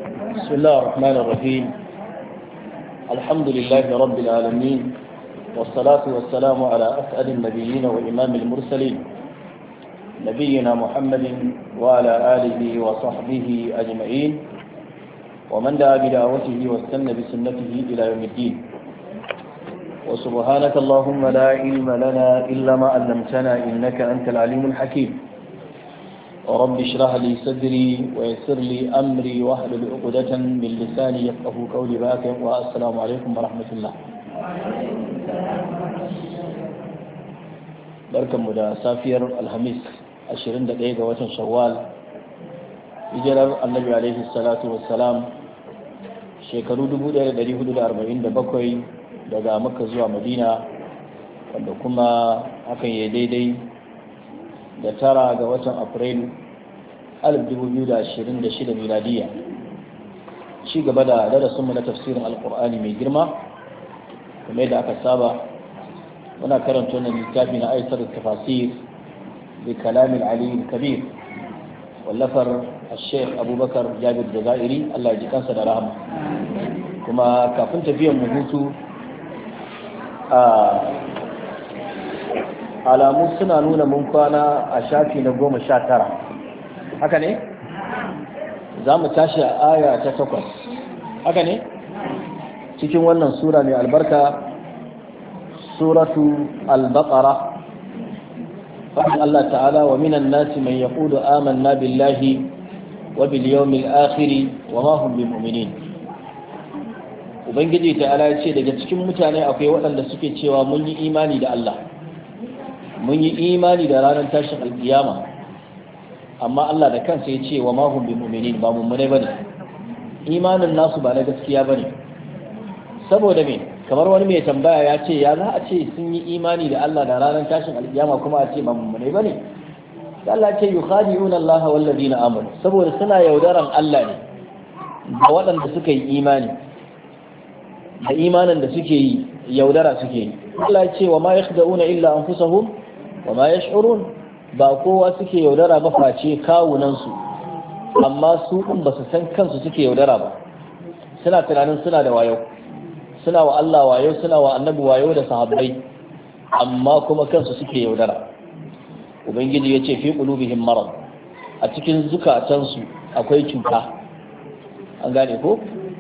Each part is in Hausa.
بسم الله الرحمن الرحيم. الحمد لله رب العالمين، والصلاة والسلام على أسعد النبيين وإمام المرسلين نبينا محمد وعلى آله وصحبه أجمعين، ومن دعا بدعوته واستنى بسنته إلى يوم الدين. وسبحانك اللهم لا علم لنا إلا ما علمتنا إنك أنت العليم الحكيم. رب اشرح لي صدري ويسر لي أمري واحلل عقدة من لساني يفقهوا قولي باكر. والسلام عليكم ورحمة الله. barkanmu da safiyar alhamis 21 ga watan shawwal, hijirar annabi alaihi salatu wassalam shekaru 1447 daga makka zuwa madina, wanda kuma hakan ya daidai da 9 ga watan afrilu 2026 miladiya. ci gaba da darasinmu na tafsirin alkur'ani mai girma kuma yadda aka saba muna karanta wannan littafi na aisar tafasir bi kalamin ali kabir wallafar al-sheikh abubakar jabir jazairi, Allah ya ji kansa da rahama. kuma kafin tafiyan mu hutu, alamu suna nuna mun kwana a shafi na 19, haka ne? za mu tashi a aya ta 8, haka ne? cikin wannan sura mai albarka, suratu al-baqara. fa'in Allah ta'ala wa minan nasi man yaqulu amanna billahi wa bil yawmil akhir wa ma hum bimu'minin. ubangiji ta'ala ya ce daga cikin mutane akwai waɗanda suke cewa mun yi imani da Allah, mun yi imani da ranar tashin alkiyama, amma Allah da kansa ya ce wa ma hum bimu'minin, ba mummune bane, imanin nasu ba na gaskiya bane. saboda me? kamar wani mai tambaya ya ce ya za a ce sun yi imani da Allah da ranar tashin alkiyama kuma a ce ba mummune bane? Allah ce yukhadi'una Allah wal ladina amanu, saboda suna yaudaran Allah ne da waɗanda suka yi imani, da imanin da suke yi yaudara suke yi. Allah ce wa ma yakhda'una illa anfusahum wa ma yash'urun, ba kowa suke yaudara ba face kawunan su, amma su din ba su san kansu suke yaudara ba. suna tunanin suna da wayo, suna wa Allah wayo, suna wa annabi wayo da sahabbai, amma kuma kansu suke yaudara. ubangiji ya ce fi qulubihim marad, a cikin zukatansu akwai cuta. an gane ko?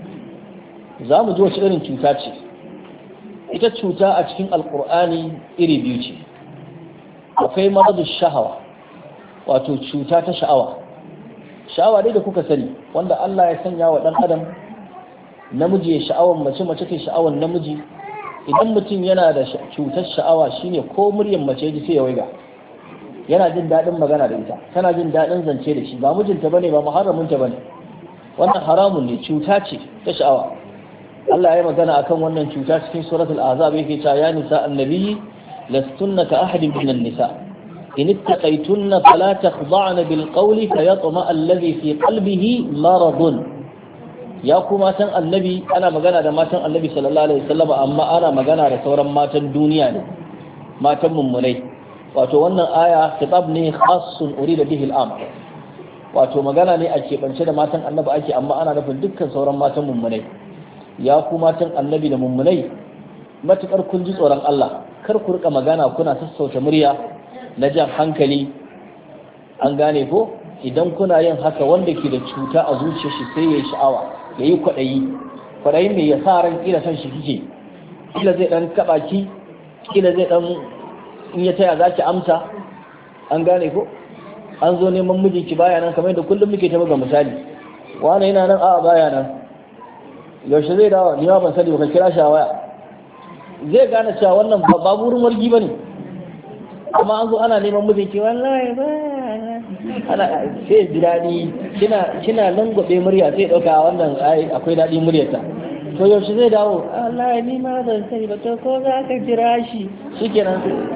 za mu ji wace irin cuta ce. ita cuta a cikin alkur'ani iri biyu ce. akwai maradu shahawa, wato cuta ta sha'awa. sha'awa dai da kuka sani, wanda Allah ya sanya wa ɗan adam, namiji ya sha'awan mace, mace ta sha'awan namiji. idan mutum yana da cutar sha'awa, shine ko muryar mace ji sai ya waiga, yana jin daɗin magana da ita, tana jin daɗin zance da shi, ba mijinta bane, ba muharraminta bane. wannan haramun ne, cuta ce ta sha'awa. Allah ya magana akan wannan cuta cikin suratul ahzab, yake cewa ya nisa annabi lastunna ka ahadin minan nisa in ittaqaytunna fala takhda'na bil qawli fayatma alladhi fi qalbihi maradun. ya ku matan annabi, ana magana da matan annabi sallallahu alaihi wasallam, amma ana magana da sauran matan duniya ne, matan mummunai. wato wannan aya kitab ne khassun urida bihi al-am, wato magana ne a keɓance da matan annabi ake, amma ana nufin dukkan sauran matan mummunai. ya ku matan annabi da mummunai, matukar kun ji tsoron Allah, kar ku rika magana kuna sassauta murya na jan hankali. an gane ko? idan kuna yin haka, wanda ke da cuta a zuciyar shi sai ya yi sha'awa, ya yi kwaɗayi mai ya sa ran kila san shi kike, kila zai ɗan kaɓa ki, kila zai ɗan in ya taya za ki amsa. an gane ko? an zo neman mijinki baya nan, kamar yadda kullum muke ta buga misali, wani yana nan, a'a baya nan, yaushe zai dawo, ni ma ban sani ba, ka kira shi a waya. zai gane cewa wannan ba burin wargi bane. amma an zo ana neman mijinki, wallahi ba ana sai ji daɗi, kina nan gobe murya, sai ɗauka wannan akwai daɗi muryarta. to yaushe zai dawo, wallahi ni ma ban sani ba, to ko za ka jira shi. shikenan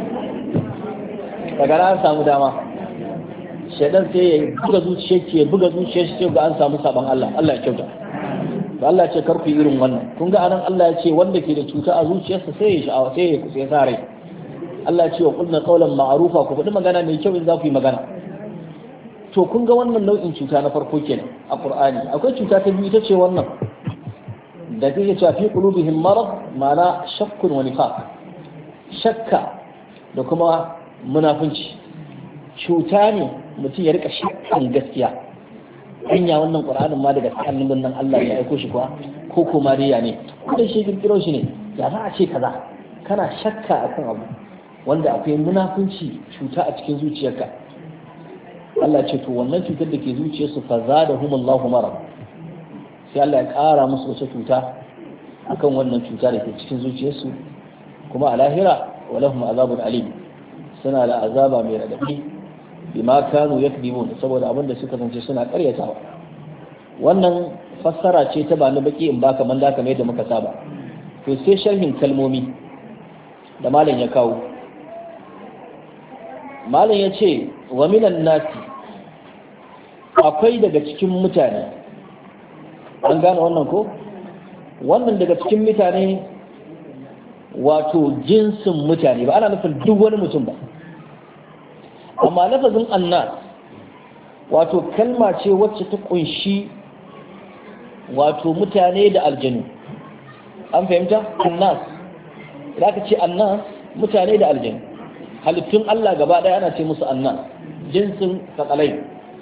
daga ran samu dama, shaidan sai ya buga zuciyar shi, ga an samu saban Allah. Allah ya kyauta. da Allah ce kar ku yi irin wannan. kun ga anan Allah ya ce wanda ke da cuta a zuciyarsa sai ya sha'awa, sai ya sa rai. Allah ya ce wa qulna qawlan ma'rufa, ku faɗi magana mai kyau in za ku yi magana. to kun ga wannan nau'in cuta na farko kenan a Qur'ani. Akwai cuta ta biyu ita ce wannan da take cewa fi qulubihim marad, ma'ana shakkun wa nifaq, shakka da kuma munafunci. Cuta ne mutum ya rika shakkan gaskiya, hanya wannan Qur'anin ma daga annabin nan Allah ya aiko shi kuwa ko kuma riya ne ko shi kirkiro shi ne, ya za a ce kaza, kana shakka akan abu wanda akwai munafunci, cuta a cikin zuciyarka. Allah ce to wannan cutar da ke zuciyarsu fa zadahumullahu marad, sai Allah ya ƙara musu wata cuta akan wannan cuta da ke cikin zuciyarsu, kuma a lahira walahum azabun alim, suna da azaba mai radadi bima kanu yakdibun, saboda abin da suka zance suna karyatawa. Wannan fassara ce ta bani baki in baka man da kamar yadda muka saba. To sai sharhin kalmomi da malam ya kawo. Malam ya ce wa minan nasi, akwai daga cikin mutane, an gane wannan ko? Wannan daga cikin mutane wato jinsin mutane, ba ana nufin duk wani mutum ba, amma lafazin annas wato kalma ce wacce ta kunshi wato mutane da aljanu. An fahimta? Annas, idan aka ce annas mutane da aljanu, halittun Allah gaba ɗaya ana ce musu annas, jinsin sakalai.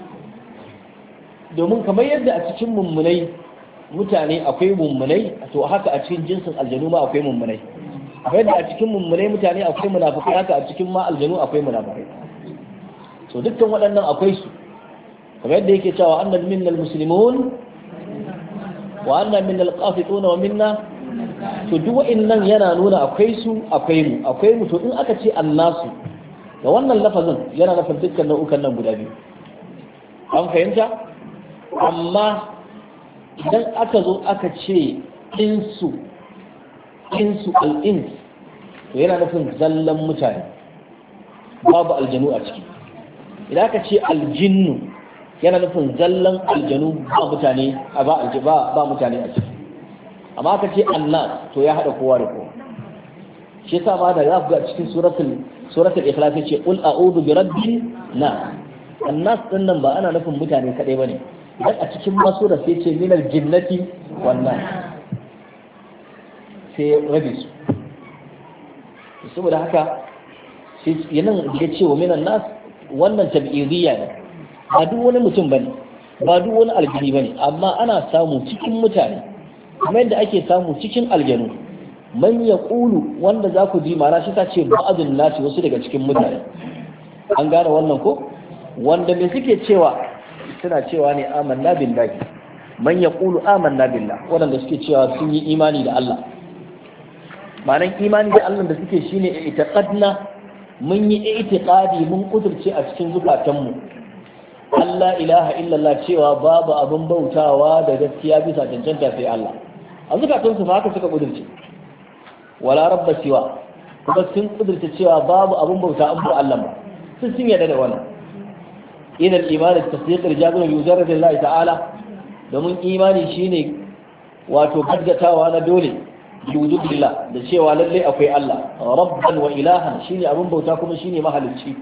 Domin kamar yadda a cikin mummunai mutane akwai mummunai, to haka a cikin jinsin aljanu ma akwai mummunai. Kamar yadda a cikin mummunai mutane akwai munafikai, haka a cikin ma aljanu akwai munafikai. To dukkan waɗannan akwai su, kamar yadda yake cewa annal minnal muslimun wa annal minnal qasituna wa minna, to duk wa'annan yana nuna akwai su akwai mu. To in aka ce annasu da wannan lafazin yana nufin dukkan nau'ukan nan guda biyu. An fahimta? Amma idan aka zo aka ce insu al-ins, to yana nufin zallan mutane, babu aljanu a ciki. Idan aka ce aljinnu yana nufin zallan aljanu, ba mutane ba mutane a ciki. Amma aka ce annas to ya hada kowa da kowa. Shi yasa ma da za ku ga cikin suratul ikhlas yace qul a'udhu bi rabbin nas. Annas din nan ba ana nufin mutane kadai bane, dan a cikin masura sai ce minal jinnati wan nas, sai rabi su. Saboda haka sai yanan ya ce wa minan nas, wannan tab'idiyya ne, ba duk wani mutum bane, ba duk wani aljini bane, amma ana samu cikin mutane kuma yadda ake samu cikin aljanu. Man yaqulu, wanda za ku ji mara shi ta ce ba'adun nasi, wasu daga cikin mutane. An gane wannan ko? Wanda me suke cewa, suna cewa ne amanna billahi. Man yaqulu amanna billah, wanda suke cewa sun yi imani da Allah. Ma'anar imani da Allah da suke shine i'taqadna, mun yi i'tiqadi, mun kudurce a cikin zukatanmu Allah ilaha illallah, cewa babu abin bautawa da gaskiya bisa cancanta sai Allah. A zukatansu fa haka suka kudurce, wala rabba siwa, kuma sun kudurce cewa babu abin bauta an ba Allah ba, sun yarda da wannan. Idan imani tasdiq al-jabir bi mujarrad Allah ta'ala, domin imani shine wato gaggatawa na dole bi wujubillah, da cewa lalle akwai Allah rabban wa ilahan, shine abin bauta kuma shine mahalicci,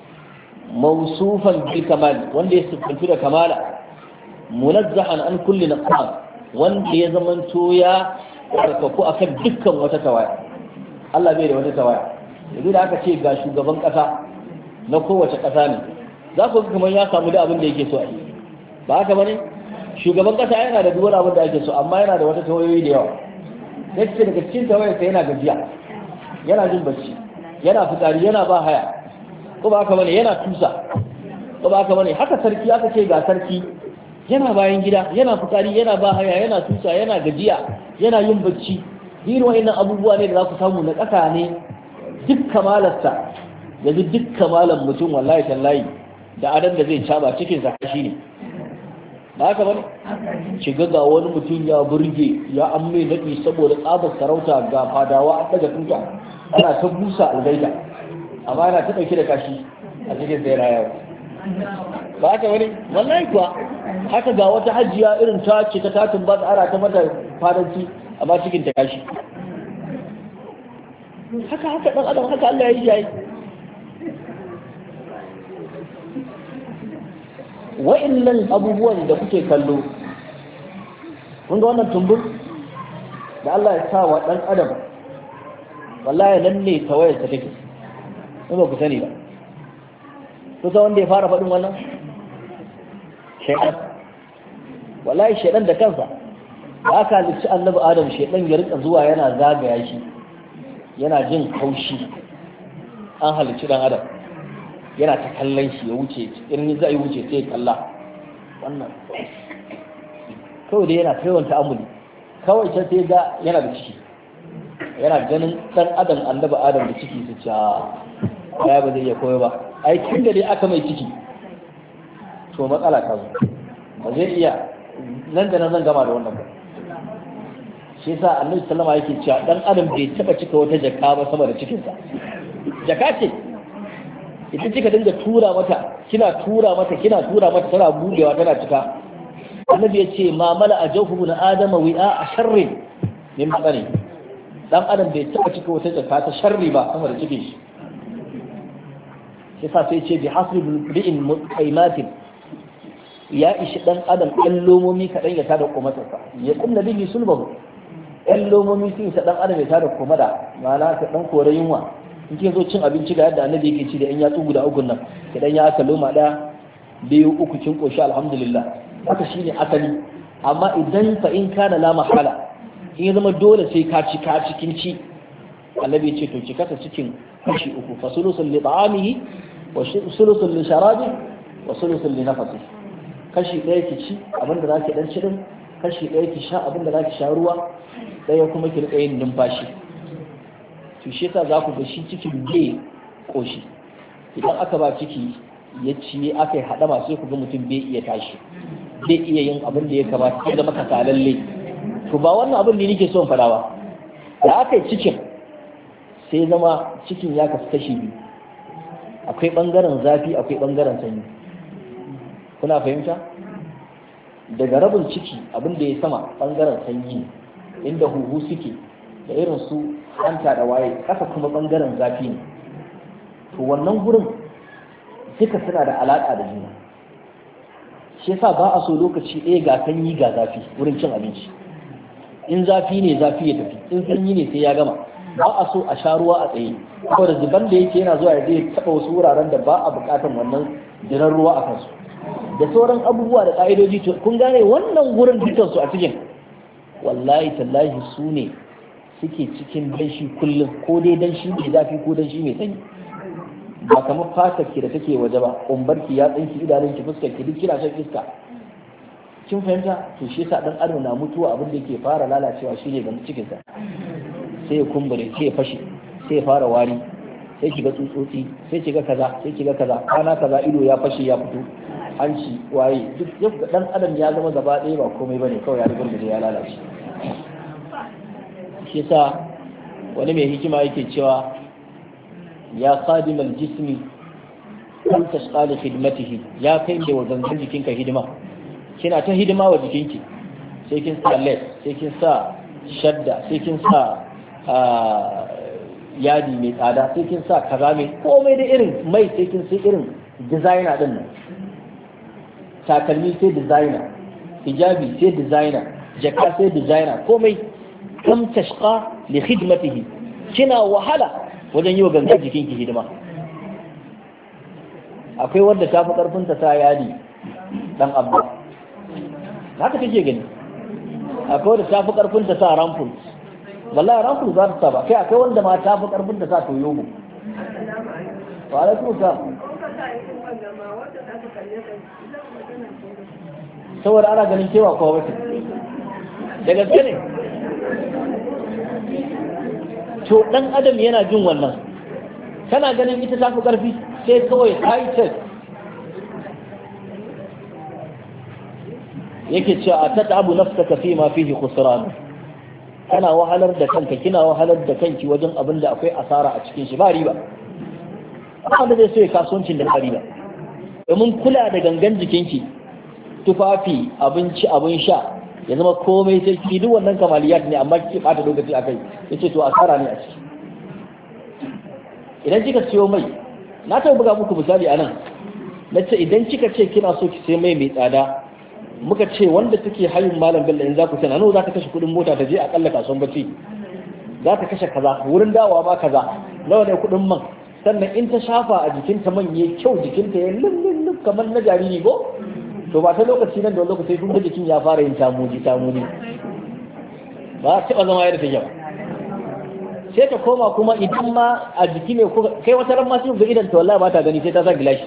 mawsufan bil kamal, wanda ya sifantu da kamala, munazzahan an kulli naqsan, wanda ya zamanto ya karkaku akan dukkan wata tawaya. Allah bai da wata tawaya. Yanzu da aka ce ga shugaban kasa na kowace kasa ne, za ku ga kamar ya samu da abin da yake so a yi, ba haka bane? Shugaban kasa yana da duwar abin da ake so, amma yana da wata tawayoyi da yawa. Sai ce daga cikin tawayarsa yana gajiya, yana jin bacci, yana fitsari, yana ba haya, ko ba haka bane? Yana tusa, ko ba haka bane? Haka sarki aka ce ga sarki yana bayan gida, yana fitsari, yana ba haya, yana tusa, yana gajiya, yana yin bacci. Irin wa'annan abubuwa ne da za ku samu na ƙasa ne. Duk kamalarsa, yanzu duk kamalar mutum wallahi tallahi da adan da zai caba cikin zakashi ne, ba haka bane? Shiga ga wani mutum ya burge, ya amme naɗi saboda tsabar sarauta, ga fadawa an daga tuta, ana ta busa algaida, amma yana ta ɗauke da kashi a cikin zai rayawa, ba haka bane? Wallahi kuwa haka ga wata hajiya irin ta ce ta tatin ba ana ta mata fadanci, amma cikin ta kashi. Haka dan adam, haka Allah ya yi yayi. wa'annan abubuwan da kuke kallo kun ga wannan tumbur da Allah ya sa wa dan adam wallahi nan ne tawayar ta take in ba ku sani ba kusa wanda ya fara faɗin wannan shaidan wallahi shaidan da kansa da aka halicci annabi adam shaidan ya rika zuwa yana zagaya shi yana jin haushi an halicci dan adam yana ta kallon shi ya wuce irin zai wuce sai ya kalla wannan kawai dai yana kaiwan ta'amuli kawai can sai ga yana da ciki yana ganin dan adam annabi adam da ciki su ca ya ba zai iya koyo ba ai kin da dai aka mai ciki to matsala ta zo ba zai iya nan da nan zan gama da wannan ba shi yasa annabi sallama yake cewa dan adam bai taba cika wata jaka ba sama da cikinsa jaka ce ita kika dinga tura mata kina tura mata tana budewa tana cika annabi ya ce ma mala ajawhu na adama wi'a a sharri min matsani dan adam bai taba cika wata jaka ta sharri ba sama da cikin shi yasa sai ce bi hasbi bi'in mutaimatin ya ishi dan adam ɗan lomomi kaɗan ya tada komatarsa ya kunna bihi sulbahu ɗan lomomi sun isa dan adam ya tada komada ma'ana ka dan kore yunwa in kin zo cin abinci ga yadda annabi yake ci da in ya tsugu da ugun nan idan ya aka loma ɗaya biyu uku kin koshi alhamdulillah haka shine asali amma idan fa in kana la mahala in ya zama dole sai ka ci kin ci annabi ya ce to ki kasa cikin kashi uku fa sulusul li ta'amihi wa sulusul li sharabi wa sulusul li nafasihi kashi ɗaya ki ci abinda za ki ɗan ci ɗin kashi ɗaya ki sha abinda za ki sha ruwa ɗaya kuma ki riƙa yin numfashi to shi yasa za ku ga shi cikin bai ƙoshi idan aka ba ciki ya ci aka yi haɗama sai ku ga mutum bai iya tashi bai iya yin abin da ya kamata sai da maka salalle to ba wannan abin ne nake son faɗa ba da aka yi cikin sai zama cikin ya kasu kashi biyu akwai ɓangaren zafi akwai ɓangaren sanyi kuna fahimta daga rabin ciki abin da ya sama bangaren sanyi inda huhu suke da irin su hanta da waye kasa kuma bangaren zafi ne to wannan gurin duka suna da alaka da juna shi yasa ba a so lokaci ɗaya ga sanyi ga zafi wurin cin abinci in zafi ne zafi ya tafi in sanyi ne sai ya gama ba a so a sha ruwa a tsaye saboda zuban da yake yana zuwa ya zai taɓa wasu wuraren da ba a buƙatar wannan jiran ruwa a kansu da sauran abubuwa da ƙa'idoji kun gane wannan gurin dukansu a cikin wallahi tallahi su ne suke cikin danshi kullum ko dai danshi mai zafi ko danshi mai sanyi ba kamar fatar ki da take waje ba kumbarki ya tsinki idanun ki fuskar ki duk kina shan iska kin fahimta to shi yasa dan adam na mutuwa abin da yake fara lalacewa shine ga cikin sa sai ya kumbure sai ya fashe sai ya fara wari sai kiga tsutsotsi sai kiga kaza sai kiga kaza kana kaza ido ya fashe ya fito hanci waye duk yadda dan adam ya zama gaba ɗaya ba komai bane kawai ya rubuta ya lalace shi yasa wani mai hikima yake cewa ya khadimal jismi kun tashqa li khidmatihi ya kai da wajen jikinka hidima kina ta hidima wa jikinki sai kin sa led sai kin sa shadda sai kin sa yadi mai tsada sai kin sa kaza mai komai da irin mai sai kin sai irin designer din nan takalmi sai designer hijabi sai designer jaka sai designer komai kam tashqa li khidmatihi kina wahala wajen yi wa gangar jikinki hidima akwai wanda ta fi karfin ta sa yadi dan abba haka take gani akwai wanda ta fi karfin ta sa rampul wallahi rampul za ta sa ba kai akwai wanda ma ta fi karfin ta sa toyogo wa alaikum salam saboda ana ganin cewa kowa wata da gaske ne to dan adam yana jin wannan kana ganin ita ta fi karfi sai kawai high tech yake cewa tat'abu nafsaka fi ma fihi khusran kana wahalar da kanka kina wahalar da kanki wajen abin da akwai asara a cikin shi ba riba amma da zai so ya kasuwancin da ba riba domin kula da gangan jikinki tufafi abinci abin sha ya zama komai sai ki duk wannan kamaliyat ne amma kike bata lokaci akai yace to asara ne a ciki idan kika siyo mai na taɓa buga muku misali anan na ce idan kika ce kina so ki sai mai tsada, muka ce wanda take hayin malam bello in za ku sana nawa za ka kashe kudin mota ta je akalla kasuwan bacci, za ta kashe kaza, wurin dawowa ma kaza, nawa ne kudin man, sannan in ta shafa a jikinta man yayi kyau, jikinta ya lullun kamar na jariri ko to ba ta lokaci nan da lokaci kun ga jikin ya fara yin tamuji ba ta zama yadda take ba, sai ta koma kuma idan ma a jiki ne kai wata ran ma sai ga idan ta wallahi ba ta gani sai ta sa gilashi.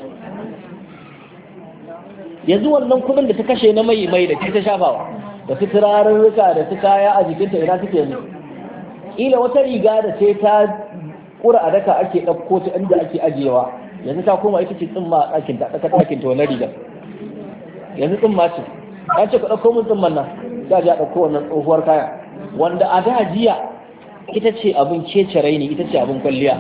Yanzu wannan kudin da ta kashe na mai da ta shafawa da su turarurruka da su kaya a jikinta ina suke yanzu, ila wata riga da sai ta kura a daka ake ɗauko ta inda ake ajiyewa, yanzu ta koma ita ce tsimma a ɗakin ta wannan rigar, yanzu tsimma ce an ce ku ɗauko mun tsimman nan za a ji a ɗauko wannan tsohuwar kaya wanda a da jiya ita ce abin kece raini, ita ce abin kwalliya,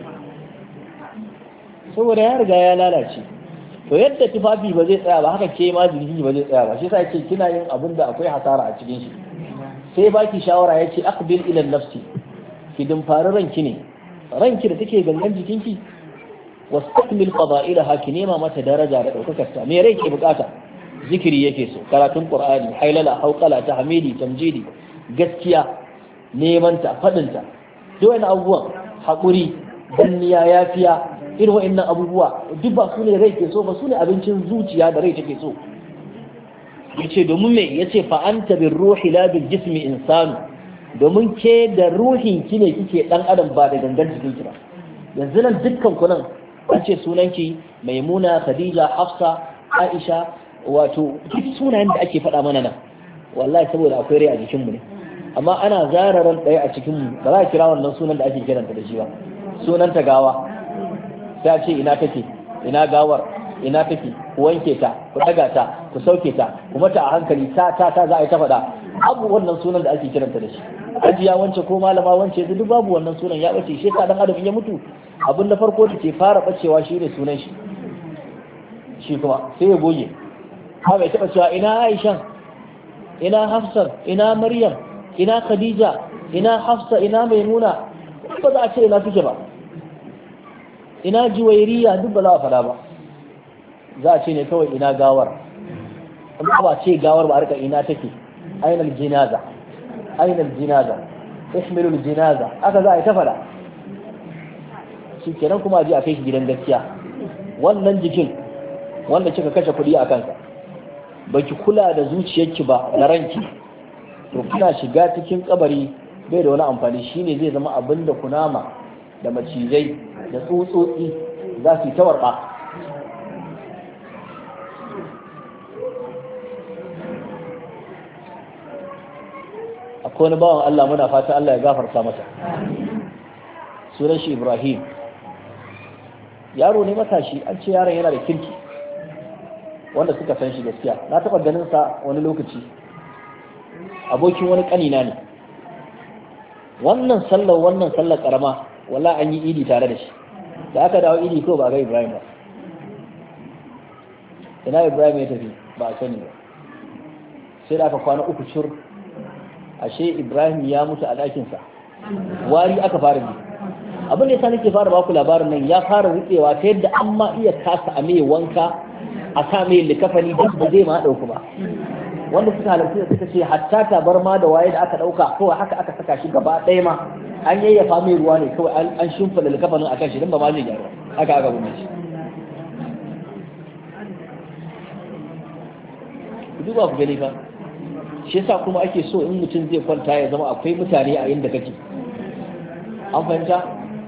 saboda ya riga ya lalace. To yadda tufafi ba zai tsaya ba haka ke ma jirgi ba zai tsaya ba, shi yasa yake kina yin abin da akwai hasara a cikin shi. Sai baki shawara yace aqbil ila nafsi, ki dimfari ranki ne, ranki da take gangan jikinki, wastakmil fada'ilaha, ki nema mata daraja da daukakar ta. Me rai ke bukata? Zikiri yake so, karatun qur'ani, hailala, hauqala, tahmidi, tamjidi, gaskiya, neman ta, fadin ta. Duk wani abubuwan hakuri, danniya, yafiya, irin wa'annan abubuwa duk ba su ne rai ke so ba, su ne abincin zuciya da rai take so. Yace domin me yace fa anta bir ruhi la bil jismi insanu, domin ke da ruhin ki ne kike dan adam ba da gangan jikin ki ba. Yanzu nan dukkan ku nan an ce sunanki Maimuna, Khadija, Hafsa, Aisha, wato duk sunayen da ake faɗa mana nan wallahi saboda akwai rai a jikin mu ne, amma ana zararan ɗaya a cikin mu ba za a kira wannan sunan da ake kiranta da shi ba, sunan ta gawa, ta ce ina take, ina gawar, ina take, ku wanke ta, ku daga ta, ku sauke ta, ku mata a hankali ta za a yi ta faɗa, abu wannan sunan da ake kiranta da shi. Ajiya wance ko malama wance duk babu wannan sunan, ya bace. Shi ka dan adam in ya mutu abin da farko da ke fara bacewa shi ne sunan shi, shi kuma sai ya goge. Ha bai taɓa cewa ina Aisha, ina Hafsa, ina Maryam, ina Khadija, ina Hafsa, ina Maimuna, ba za a ce ina suke ba. Ina Juwairiya duk ba za a fada ba, za a ce ne kawai ina gawar, amma ba ce gawar ba a rika ina take, ainal jinaza, ainal jinaza, ihmilul jinaza, aka za a yi ta fada. Shi kenan kuma a ji a kai shi gidan gaskiya. Wannan jikin wanda kika kashe kuɗi a kansa, baki kula da zuciyarki ba da ranki, to kina shiga cikin kabari bai da wani amfani, shine zai zama abin da kunama da macizai da tsutsotsi za su yi ta warɓa. Akwai wani bawan Allah muna fata Allah ya gafarta masa, sunan shi Ibrahim, yaro ne matashi, an ce yaron yana da kirki, wanda suka san shi gaskiya. Na taɓa ganin sa wani lokaci, abokin wani ƙanina ne. Wannan sallar ƙarama wala an yi idi tare da shi, da aka dawo idi ko ba ga Ibrahim ba. Ina Ibrahim ya tafi ba a sani ba, sai da aka kwana uku cur, ashe Ibrahim ya mutu a ɗakinsa, wari aka fara bi. Abin da yasa nake fara baku labarin nan, ya fara rutsewa ta yadda an ma iya kasa a mai wanka, a sa mai likafani duk ba zai ma ɗauku ba. Wanda suka halarci da suka ce hatta tabar ma da waye da aka ɗauka kawai haka aka saka shi gaba ɗaya ma, an yayyafa mai ruwa ne kawai, an shimfa da likafanin a kan shi don ba ma zai gyaru, haka aka gume shi. Ku duba ku gani fa, shi yasa kuma ake so in mutum zai kwanta ya zama akwai mutane a inda kake. An fahimta?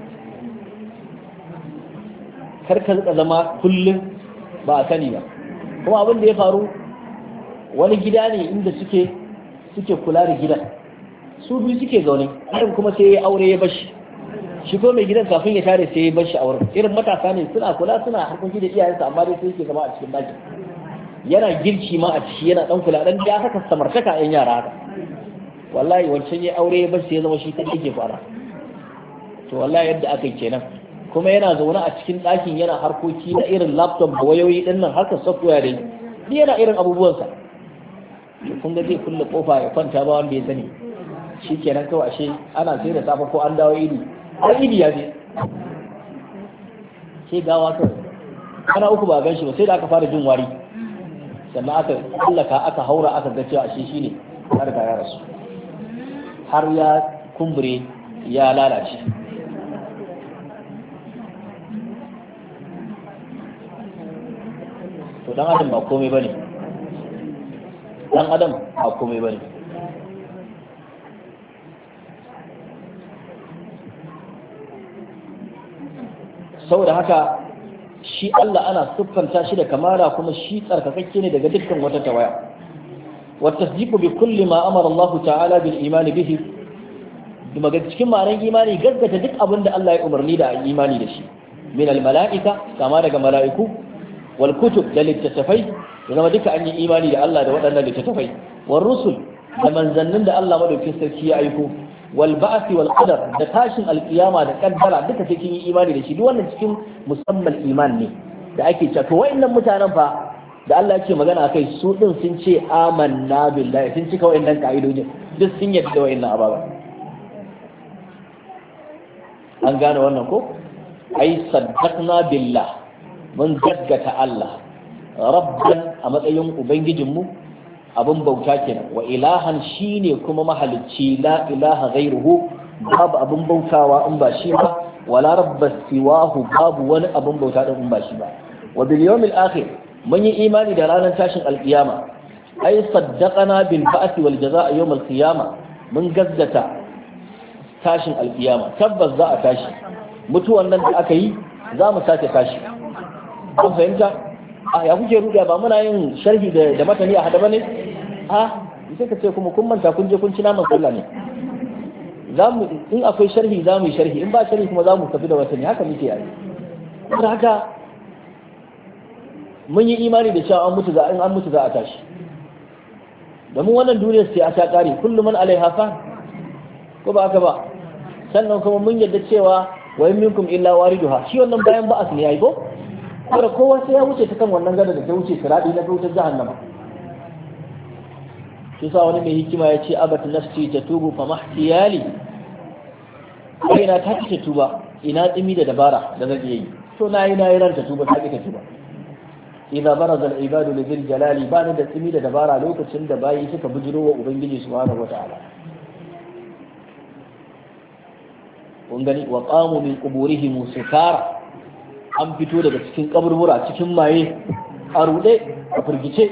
Kar ka rika zama kullum ba a sani ba. Kuma abin da ya faru, wani gida ne inda suke kula da gidan, su biyu suke zaune, harin kuma sai ya aure ya bashi, shi ko mai gidan kafin ya tare sai ya bashi a wurin. Irin matasa ne suna kula, suna harkoki da iyayensa, amma dai sai yake zama a cikin dakin, yana girki ma a ciki, yana dan kula, dan ya saka samartaka yan yara haka. Wallahi wancan ya aure ya bashi ya zama shi ta yake fara. To wallahi yadda aka yi kenan, kuma yana zaune a cikin ɗakin yana harkoki na irin laptop da wayoyi ɗin nan, harkar software dai, ni yana irin abubuwansa. To kun ga zai kulle kofa ya kwanta ba wanda ya sani, shi kenan kawai ashe ana sai da safe ko an dawo idi, har idi ya je sai gawa kawai. kwana uku ba gan shi ba sai da aka fara jin wari sannan aka tsallaka aka haura aka ga cewa shi shine har ga ya rasu har ya kumbure ya lalace. To dan adam ba komai bane, dan adam ba komai bane. Saboda haka shi Allah ana siffanta shi da kamala kuma shi tsarkakakke ne daga dukkan wata tawaya. Wa tasdiqu bi kulli ma amara Allah ta'ala bil iman bihi, kuma ga cikin ma'anar imani gaskata duk abin da Allah ya umarni da imani da shi, min al mala'ika kama daga mala'iku, wal kutub da littattafai, zama duka an yi imani da Allah da waɗannan littattafai, wal rusul da manzannin da Allah madaukakin sarki ya aiko, wal ba'thi wal qadar da tashin alqiyama da kaddara duka cikin yi imani da shi. Duk wannan cikin musamman iman ne da ake cewa to wayannan mutanen fa da Allah yake magana akai su din sun ce amanna billahi, sun cika wayannan kaidojin, duk sun yadda wayannan ababa. An gane wannan ko? Ai saddaqna billah, mun gaggata Allah rabban a matsayin ubangijinmu, abin bauta kenan, wa ilahan shine kuma mahalicci, la ilaha ghairuhu, babu abin bautawa in ba shi ba, wala rabba siwahu, babu wani abin bauta din in ba shi ba. Wa bil yawmil akhir, mun yi imani da ranar tashin alkiyama, ai saddaqana bil ba'th wal jazaa yawm al qiyama, mun gaggata tashin alkiyama, tabbas za a tashi, mutuwan nan da aka yi za mu sake tashi. Kun fahimta? Ya kuke ruda ba muna yin sharhi da matani a hada bane? Sai ka ce kuma kun manta kun je kun ci naman sallah ne. Zamu in akwai sharhi za mu yi sharhi, in ba sharhi kuma za mu tafi da watani, haka muke yi. Don haka mun yi imani da cewa an mutu za a tashi. Da mun wannan duniyar sai a ta kare, kullum man alaiha fa, ko ba haka ba? Sannan kuma mun yarda cewa wa in minkum illa wariduha, shi wannan bayan ba'as ne yayi ko? Kuma kowa sai ya wuce ta kan wannan gada da ta wuce siradi na wutar jahannama. Shi sa wani mai hikima ya ce abat nafsi tatubu fa mahtiyali, ina ta ki tuba, ina tsimi da dabara da zan yi, to nayi ran ta tuba, ta ki tuba. Idza baraza al-ibadu li dhil jalali, ba ni da tsimi da dabara lokacin da bayi suka bujiro wa ubangiji subhanahu wata'ala. Kun gani wa qamu min quburihim sukara, an fito daga cikin kaburbura cikin maye, a rude, a firgice,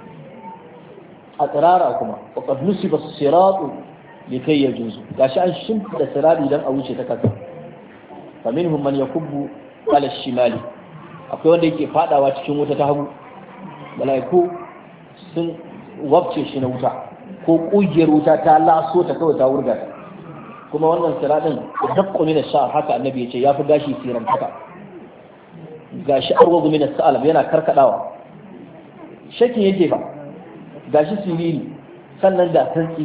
a tsirara kuma. Wa qad nusiba as-siratu likay yajuzu, gashi an shimfida sirati dan a wuce ta kasa. Fa minhum man yakubbu ala ash-shimali, akwai wanda yake fadawa cikin wuta ta hagu, malaiku sun wabce shi na wuta, ko kugiyar wuta ta laso ta kawai ta wurga. Kuma wannan siratin daqqu min ash-sha'r, haka annabi yace yafi gashi siran taka. Gashi arwagu min as-sa'alab, yana karkadawa, shakin yake ba, gashi siriri, sannan da tantsi,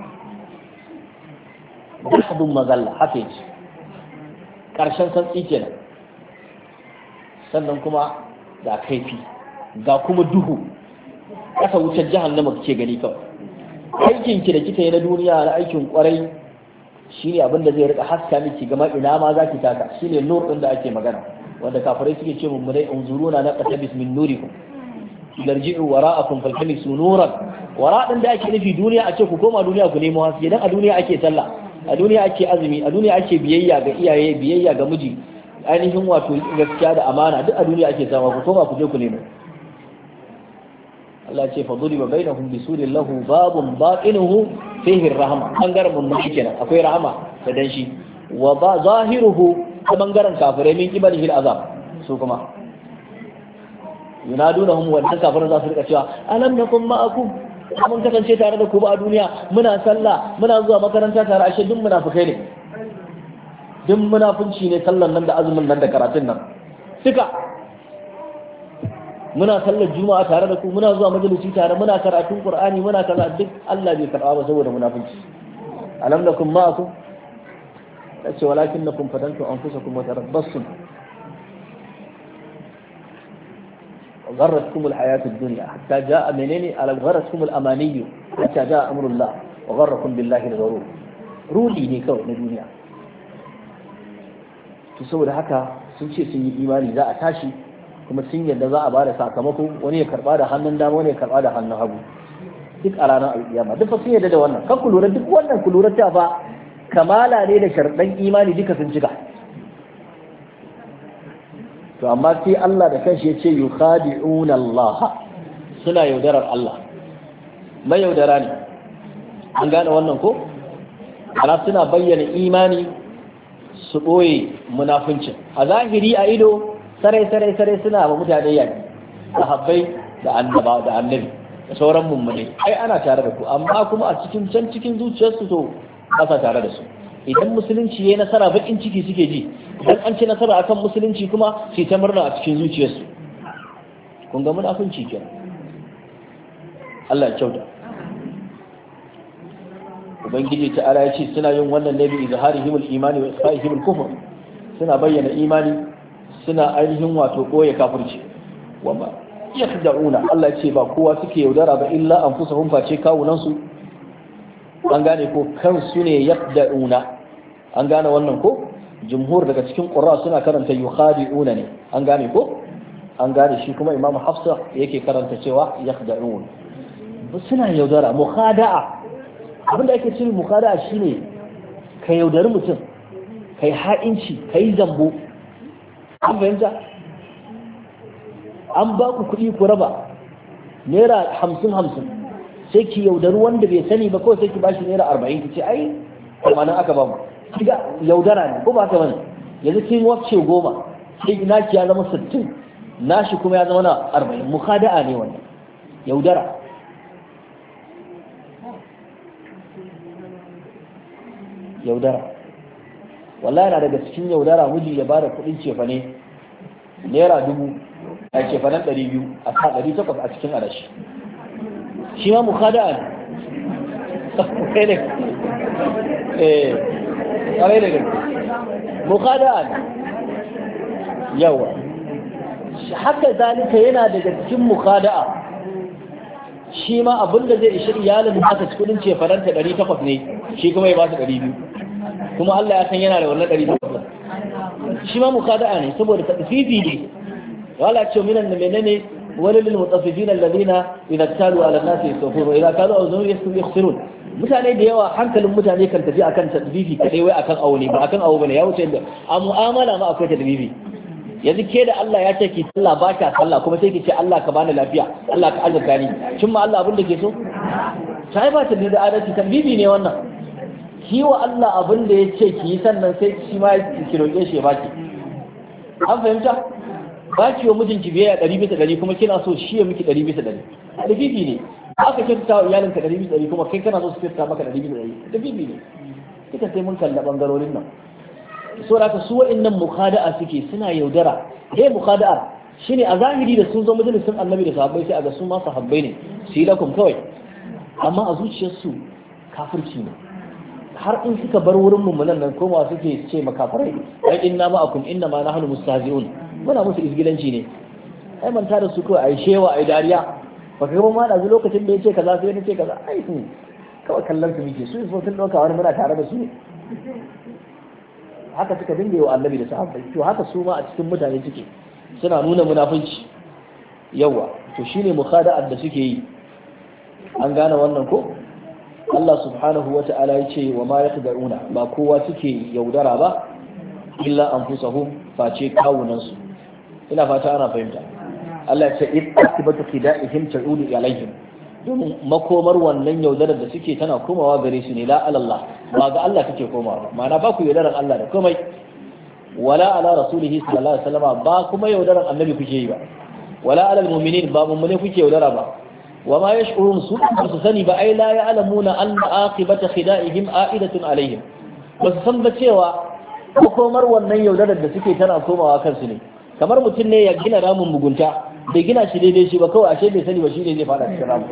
dahdun mazalla, haka yake karshen tantsi kenan. Sannan kuma ga kaifi, ga kuma duhu, kasa wutar jahannama kake gani kawai. Aikin ki da kika yi na duniya na aikin kwarai shine abin da zai rika haska miki gama ina ma zaki taka, shine nur din da ake magana, wanda kafirai suke ce mun dai unzuruna na qatabis min nurikum larji'u wara'akum faltamisu nuran. Wara din da ake nufi duniya, a ce ku koma duniya ku nemo haske, dan a duniya ake sallah, a duniya ake azumi, a duniya ake biyayya ga iyaye, biyayya ga miji, ainihin wato gaskiya da amana, duk a duniya ake sama, ku koma ku je ku nemo. Allah ce faduriba bainahum bisurin lahu babun baqinuhu fihi rahma, bangaren mun kenan akwai rahama da danshi, wa zahiruhu ta bangaren kafirai min qibalihi al'azab, su kuma yunadunahum, wannan kafirai za su rika cewa alam nakum ma'akum, mun kasance tare da ku ba a duniya, muna sallah, muna zuwa makaranta tare, ashe duk munafikai ne, duk munafunci ne, sallan nan da azumin nan da karatun nan duka. Muna sallar juma'a tare da ku, muna zuwa majalisi tare, muna karatun qur'ani, muna kaza, duk Allah bai karba ba saboda munafunci. Alam nakum ma'akum, yace walakinnakum fatantum anfusakum wa tarabbastum غرتكم الحياة الدنيا حتى جاء منين على غرتكم الأماني حتى جاء أمر الله وغركم بالله الغرور. rudi ne kawai na duniya. To saboda haka sun ce sun yi imani za a tashi, kuma sun yadda za a bada sakamako, wani ya karba da hannun dama, wani ya karba da hannun hagu duk a ranar alkiyama. Duk fa sun yadda da wannan. Kan ku lura, duk wannan ku lura ta fa kamala ne da sharɗan imani duka sun cika. To amma sai Allah da kanshi ya ce yukhadi'una Allah, suna yaudarar Allah, mai yaudara ne. An gane wannan ko? Ana suna bayyana imani su ɓoye munafincin. A zahiri a ido sarai suna ba mutane yaki, sahabbai da annabi da sauran mummune, ai ana tare da ku, amma kuma a cikin can cikin zuciyarsu to ba sa tare da su. Idan musulunci yayi nasara bakin ciki suke ji, idan an ci nasara akan musulunci kuma sai ta murna a cikin zuciyarsu. Kun ga munafinci kenan. Allah ya kyauta. Ubangiji ta'ala ya ce suna yin wannan ne bi izharihimul imani wa isfaihimul kufr, suna bayyana imani suna ainihin wato koye kafirci. Wa ma yakhda'una, Allah ya ce ba kowa suke yaudara ba illa anfusahum, face kawunan su. An gane ko, kansu ne yakhda'una. An gane wannan ko? Jumhur daga cikin qurra suna karanta yukhadi'una ne. An gane ko? An gane shi kuma Imam Hafsa yake karanta cewa yakhda'un. Suna yaudara, mukhada'a. Abinda ake cewa mukhada'a shine ka yaudari mutum, kai ha'inci, kai zambo. An fahimta? An ba ku kuɗi ku raba naira 50 sai ki yaudari wanda bai sani ba, kawai sai ki bashi naira 40 ki ce ai kamanin aka ba mu. Kiga yaudara ne ko ba ta bane? Yanzu kin wacce 10 sai naki ya zama 60, nashi kuma ya zama na 40. Mukhada'a ne wannan, yaudara. Yaudara wallahi na daga cikin yaudara, miji ya bada kudin cefane naira 1000 a cefanen 200 a sa 800 a cikin arashi, shi ma mukhada'a ne. Kai ne kare da gaske mukhada'a ne. Yawa haka zalika yana daga cikin mukhada'a, shi ma abinda zai ishi iyalin haka kudin cefanen ta 800 ne, shi kuma ya ba su 200, kuma Allah ya san yana da wannan 800. Shi ma mukhada'a ne, saboda tadfifi ne. wala ce minan da menene walil mutaffifin alladhina idza talu ala an-nasi yastawfun wa idza talu awzun yakhsirun. Mutane da yawa hankalin mutane kan tafi akan tadbibi kadai, wai akan auni ba akan awu bane, ya wuce da a mu'amala ma akwai tadbibi. Yanzu ke da Allah ya ce ki sallah ba ka sallah, kuma sai ki ce Allah ka bani lafiya, Allah ka azurta ni, shin ma Allah abin da ke so? Sai ba ta da adalci, tadbibi ne wannan. Ki wa Allah abin da ya ce ki yi, sannan sai shi ma ki roƙe shi ya baki. An fahimta? Ba ki wa mijinki biyayya 100% kuma kina so shi ya miki 100%. Tadbibi ne. Aka kyautata wa iyalinka 100% kuma kai kana so su kyautata maka 100%. Tadbibi ne. Kika sai mun kalla bangarorin nan. So da su wa'annan mukhada'a suke, suna yaudara. Mukhada'a shine a zahiri da sun zo majalisin Annabi da sahabbai sai a ga su ma sahabbai ne, su yi lakum kawai, amma a zuciyarsu kafirci ne. Har in suka bar wurin mummunan nan komawa suke ce makafarai, ai inna ma'akum inna ma nahnu mustahzi'un, muna musu izgilanci ne. Ai manta da su kawai ai shewa ai dariya, baka ga ma da lokacin da yace kaza sai yace kaza, ai kawai kallon su muke, su sun dauka wani muna tare da su ne. Haka suka dinga yi wa Annabi da sahabbai, to haka su ma a cikin mutane suke, suna nuna munafunci. Yawa to shine mukhada'at da suke yi. An gane wannan ko? Allah subhanahu wa ta'ala ya ce wa ma yakhda'una, ba kowa suke yaudara ba illa anfusahum, face kawunansu. Ina fata ana fahimta. Allah ya ce ittibatu khida'ihim ta'udu ilaihim, domin makomar wannan yaudarar da suke tana komawa gare su ne, la alallah, ba ga Allah take komawa ba. Ma'ana ba ku yaudarar Allah da komai, wala ala rasulihi sallallahu alaihi wasallam, ba kuma yaudarar annabi kuke yi ba, wala ala almu'minin, ba mu'mine kuke yaudara ba. wa ma yash'urun, su su sani ba, ai la ya'lamuna anna aqibata khida'ihim a'idatun alaihim, ba su san ba cewa makomar wannan yaudarar da suke tana komawa kansu ne. Kamar mutum ne ya gina ramin mugunta, bai gina shi daidai shi ba, kawai ashe bai sani ba shi ne zai fada cikin ramin.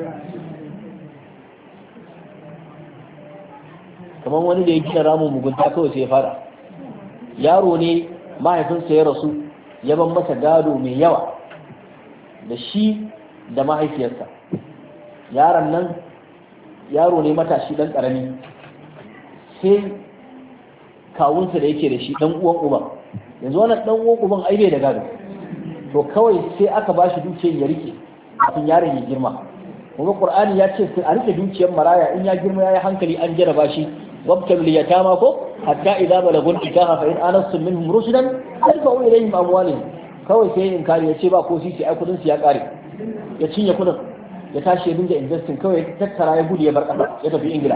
Kamar wani da ya gina ramin mugunta kawai sai ya fada. Yaro ne mahaifinsa ya rasu, ya ban masa gado mai yawa da shi da mahaifiyarsa. Yaron nan yaro ne matashi dan karami, sai kawunsa da yake da shi dan uwan uban, yanzu wannan dan uwan uban ai bai da gado, to kawai sai aka bashi dukiyar ya rike kafin yaron ya girma. kuma Qur'ani ya ce a rike dukiyar maraya in ya girma yayi hankali an jaraba shi wabtalul yatama ko hatta idza balagun nikaha fa in anastum minhum rushdan fadfa'u ilayhim amwalihim. kawai sai in kare ya ce ba ko sisi ai kudin su ya kare ya cinye kudin ya tashi ya dinga investing kawai ya tattara ya gudu ya bar kasa ya tafi Ingila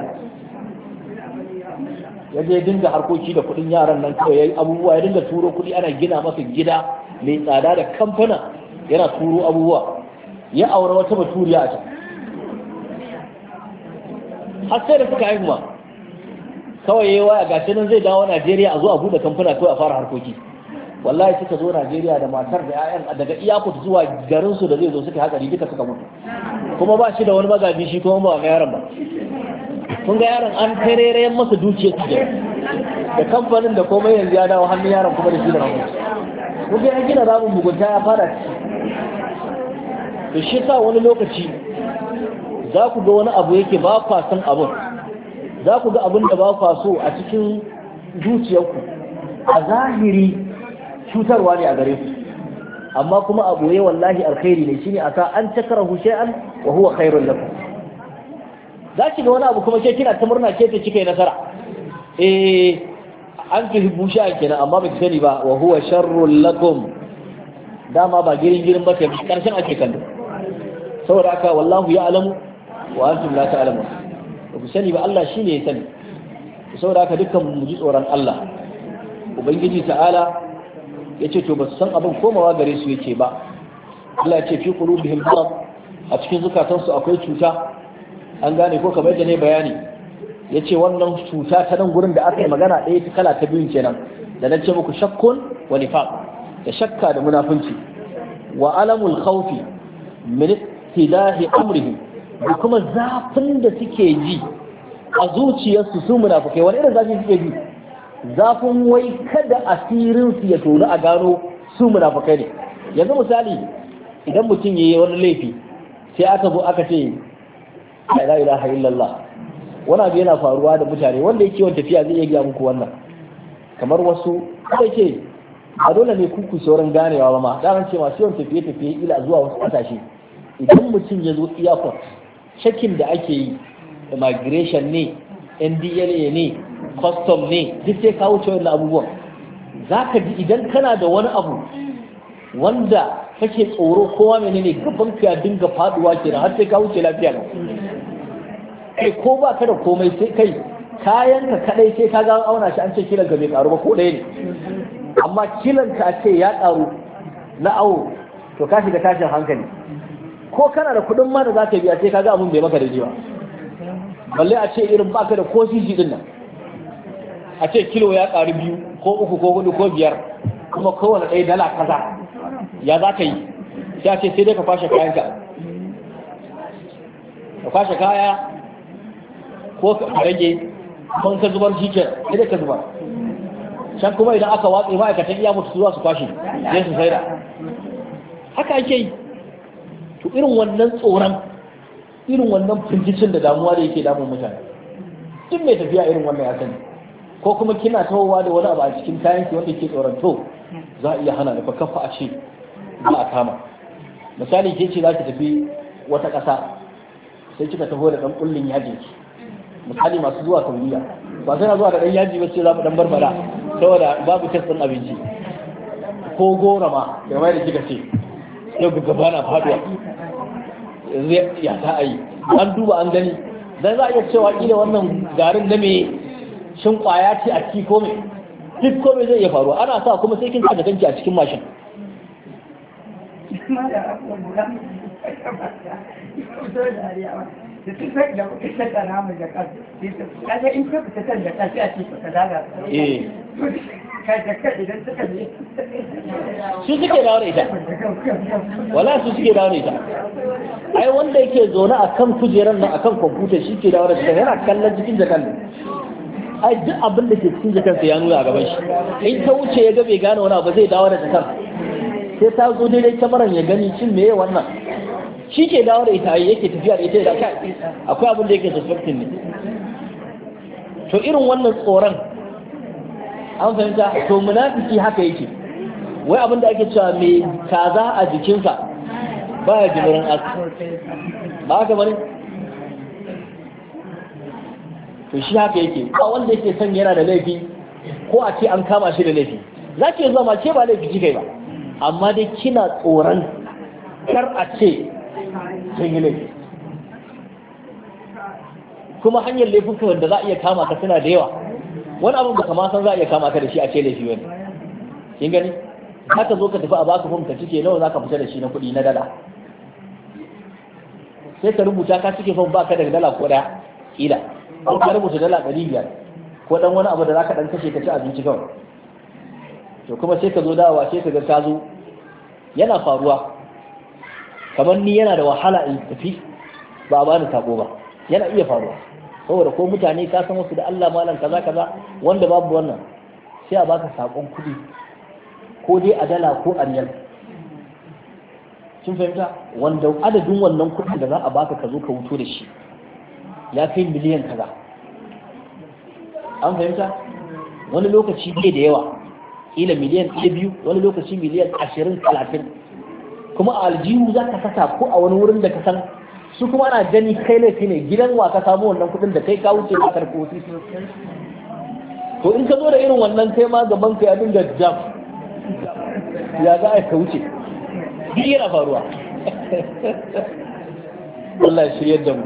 ya je dinga harkoki da kudin yaran nan kawai yayi abubuwa ya dinga turo kudi ana gina masa gida mai tsada da kamfana yana turo abubuwa ya aure wata baturiya a can har sai da suka haihuwa kawai yayi waya gashi nan zai dawo Najeriya a zo a bude kamfana to a fara harkoki. wallahi suka zo Najeriya da matar da 'ya'yan daga iyakut zuwa garin su da zai zo suka hatsari duka suka mutu kuma ba shi da wani magaji shi kuma ba ga yaron ba. kun ga yaron an tarerayen masa dukiyar su da kamfanin da komai yanzu ya dawo hannun yaron kuma da shi da ramu. kun ga ya gina ramin mugunta ya fara da shi sa wani lokaci za ku ga wani abu yake ba kwa san abun, za ku ga abin da ba kwa so a cikin zuciyarku a zahiri cutarwa ne a gare ku, amma kuma a boye wallahi alkhairi ne. shine aka an takrahu shay'an wa huwa khairun lakum. za ki ga wani abu kuma ke kina ta murna ke ta kika yi nasara an tuhibbu shay'an kenan amma ba ki sani ba wa huwa sharrun lakum. dama ba girin ba sai karshen ake kallo. saboda haka wallahu ya'lamu wa antum la ta'lamun. ba ku sani ba Allah shine ya sani. saboda haka dukkan mu ji tsoron Allah. ubangiji ta'ala yace to ba su san abin komawa gare su yake ba. Allah ya ce fi qulubihim marad, a cikin zukatansu akwai cuta. an gane ko kamar da ne bayani yace wannan cuta ta nan gurin da aka yi magana ɗaya ta kala ta biyu kenan da nace muku shakkun wa nifaq, da shakka da munafunci, wa alamul khawfi min ittilahi amrihim, da kuma zafin da suke ji a zuciyarsu su munafukai. wani irin zafi suke ji? zafin wai kada asirin su ya tonu a gano su munafukai ne. yanzu misali idan mutum yayi wani laifi sai aka zo aka ce la ilaha illallah, wani abu yana faruwa da mutane wanda yake yawan tafiya zai iya gaya muku wannan. kamar wasu kai ce a dole ne kuku sauran ganewa ba ma daman ce masu yawan tafiye ila zuwa wasu kasashe, idan mutum ya zo iyakon shakin da ake yi immigration ne, NDLA ne, custom ne, duk sai ka wuce wannan abubuwan. za ka ji idan kana da wani abu wanda kake tsoro kowa menene gaban ka ya dinga faduwa kenan har sai ka wuce lafiya ba. kai ko ba ka da komai sai kai kayan ka kadai sai ka ga auna shi an ce kilan ka bai karu ba ko ɗaya ne, amma kilan ka ce ya karu na awo to ka shiga tashin hankali. ko kana da kuɗin ma da za ka biya sai ka ga abun bai maka da jiwa, balle a ce irin baka da ko sisi din nan a ce kilo ya karu 2 ko 3 ko 4 ko 5 kuma kowane ɗaya dala kaza, ya za ka yi? sai a ce sai dai ka kwashe kayanka, ka kwashe kaya ko ka rage kun ka zubar shi ke sai dai ka zubar. can kuma idan aka watse ma'aikatan iya mutu zuwa su kwashe zai su saida. haka ake yi. to irin wannan tsoron, irin wannan firgicin da damuwa da yake damun mutane, duk mai tafiya irin wannan ya sani. ko kuma kina tawowa da wani abu a cikin kayanki wanda ke tsoron to za a iya hana da kafa a ce za a kama. misali ke ce za ki tafi wata ƙasa sai kika taho da ɗan ƙullin yajin ki, misali masu zuwa Saudiya ba sai na zuwa da ɗan yaji ba sai za mu ɗan barbara saboda babu test ɗin abinci ko gora ma da mai da kika ce yau gaba na faduwa ya ta ayi an duba an gani dan za a iya cewa kila wannan garin na me shin kwaya ce a ciki ko me duk ko me zai iya faruwa. ana sa kuma sai kin sa da kanki a cikin mashin. su suke dawo da ita, wala su suke dawo da ita. ai wanda yake zaune a kan kujerar nan akan kwamfuta shi ke dawo da ita, yana kallon cikin jakan ne. ai duk abin da ke cikin jakansa ya nuna a gaban shi. in ta wuce ya ga bai gane wani abu zai dawo da jakan, sai ta zo daidai kyamaran ya gani cin meye wannan, shi ke dawo da ita yake tafiya da ita da kai akwai abin da yake suspecting ne. to irin wannan tsoron an fahimta, to munafiki haka yake wai abin da ake cewa mai kaza a jikinsa ba ya jimirin asu ba haka bane to shi haka yake ba wanda yake son yana da laifi ko a ce an kama shi da laifi za ki zama ce ba laifi kikai ba amma dai kina tsoron kar a ce sun yi laifi kuma hanyar laifuka wanda za a iya kama ka suna da yawa wani abin da kama san za a iya kama ka da shi a ce laifi wani kin gani za ka zo ka tafi a baka fom ka cike nawa za ka fita da shi na kuɗi na dala sai ka rubuta ka cike fom baka daga dala ko daya kila ko ka rubuta dala 500 ko dan wani abu da za ka dan kashe ka ci abinci kawai to kuma sai ka zo dawowa sai ka ga ka zo yana faruwa kamar ni yana da wahala in tafi ba a bani sako ba yana iya faruwa saboda ko mutane ka san wasu da Allah malam kaza kaza wanda babu wannan sai a baka sakon kudi ko dai a dala ko a riyal kin fahimta wanda adadin wannan kudin da za a baka ka zo ka wuto da shi ya kai miliyan kaza an fahimta wani lokaci bai da yawa ila miliyan 2 wani lokaci miliyan 20-30 kuma a aljihu za ka saka ko a wani wurin da ka san su kuma ana gani kai laifi ne gidan wa ka samu wannan kudin da kai ka wuce ka karko wasu to in ka zo da irin wannan kai ma gaban ka ya dinga jam ya za a ka wuce duk yana faruwa Allah ya shirya da mu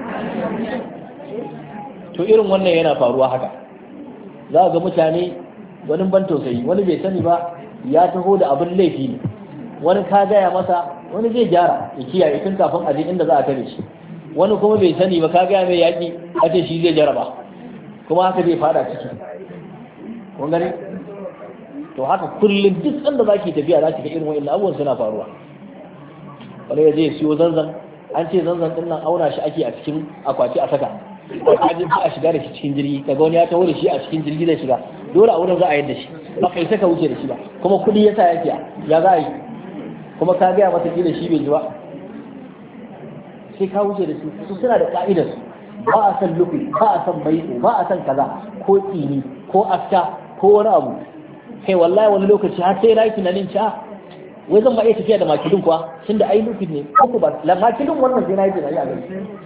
to irin wannan yana faruwa haka za ga mutane wani ban tausayi wani bai sani ba ya taho da abin laifi ne wani ka gaya masa wani zai gyara ya kiyaye tun kafin aje inda za a tare shi wani kuma bai sani ba ka gaya mai yaƙi a ce shi zai jaraba kuma haka zai fada ciki kun gani to haka kullum duk sanda za ki tafiya za ki ga irin wa'in abubuwan suna faruwa wani ya je siyo zanzan an ce zanzan din nan auna shi ake a cikin akwati a saka kajin ba a shiga da shi cikin jirgi kaga wani ya taho da shi a cikin jirgi zai shiga dole a wurin za a yadda shi ba kai saka wuce da shi ba kuma kuɗi ya sa ya ya za a yi kuma ka gaya masa da shi bai ji ba sai ka wuce da su suna da ka'idar ba a san lufi ba a san bai'u ba a san kaza ko tsini ko afta ko wani abu kai wallahi wani lokaci har sai na yi tunanin cewa wai zan ba iya tafiya da makilin kuwa tun da ai lufi ne ko ba la makilin wannan sai na yi tunani a gani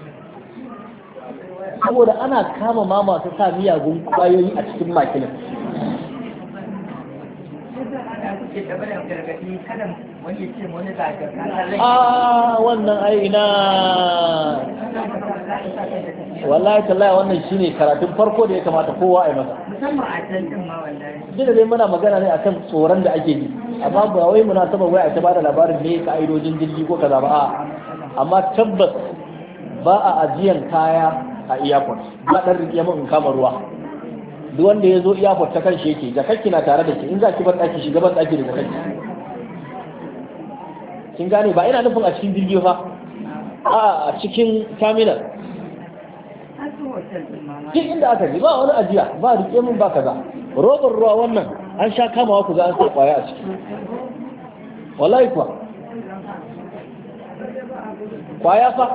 saboda ana kama ma masu sa miyagun kwayoyi a cikin makilin wannan aina wallahi tallahi wannan shine karatun farko da ya kamata kowa a yi masa musamman a tantin ma wallahi duk da dai muna magana ne akan tsoron da ake ji amma ba wai muna saba wai a ta bada labarin ne ka'idojin jirgi ko kaza ba amma tabbas ba a ajiyan kaya a airport ba dan rike mun in kama ruwa duk wanda ya zo airport ta kan shi yake jakakki na tare da shi in za ki bar daki shiga ban daki da jakakki kin gane ba ina nufin a cikin jirgi fa a cikin terminal duk inda aka ji ba wani ajiya ba rike mun ba kaza robar ruwa wannan an sha kamawa ku ga an sa kwaya a ciki wallahi kuwa kwaya fa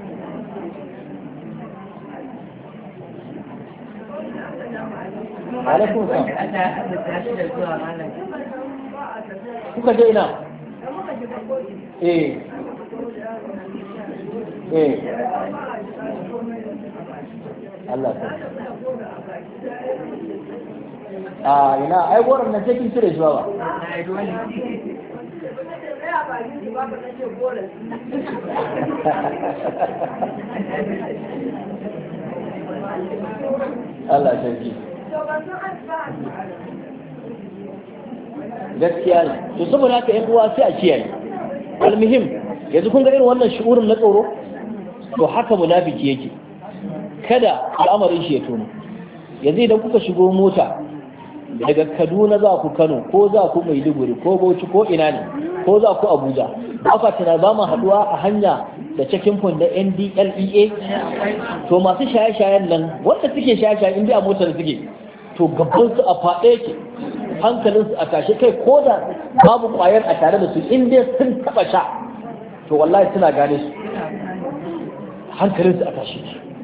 alaikum salam kuka je ina Allah ta ina ai goron nan sai kin cire shi ba Allah ta ji gaskiya ne to saboda haka yan uwa sai a kiyaye almuhim yanzu kun ga irin wannan shi'urin na tsoro to haka munafiki yake kada al'amarin shi ya tono yanzu idan kuka shigo mota daga Kaduna za ku Kano ko za ku Maiduguri ko Bauchi ko ina ne ko za ku Abuja aka tana ba mu haduwa a hanya da checking point da NDLEA to masu shaye-shayen nan wanda suke shaye-shaye inda a motar suke to gaban su a faɗe yake hankalin su a tashi kai ko da babu kwayar a tare da su inda sun taba sha to wallahi suna gane su hankalin su a tashi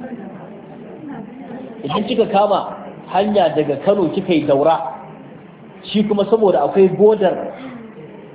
idan kika kama hanya daga Kano kika yi Daura shi kuma saboda akwai bodar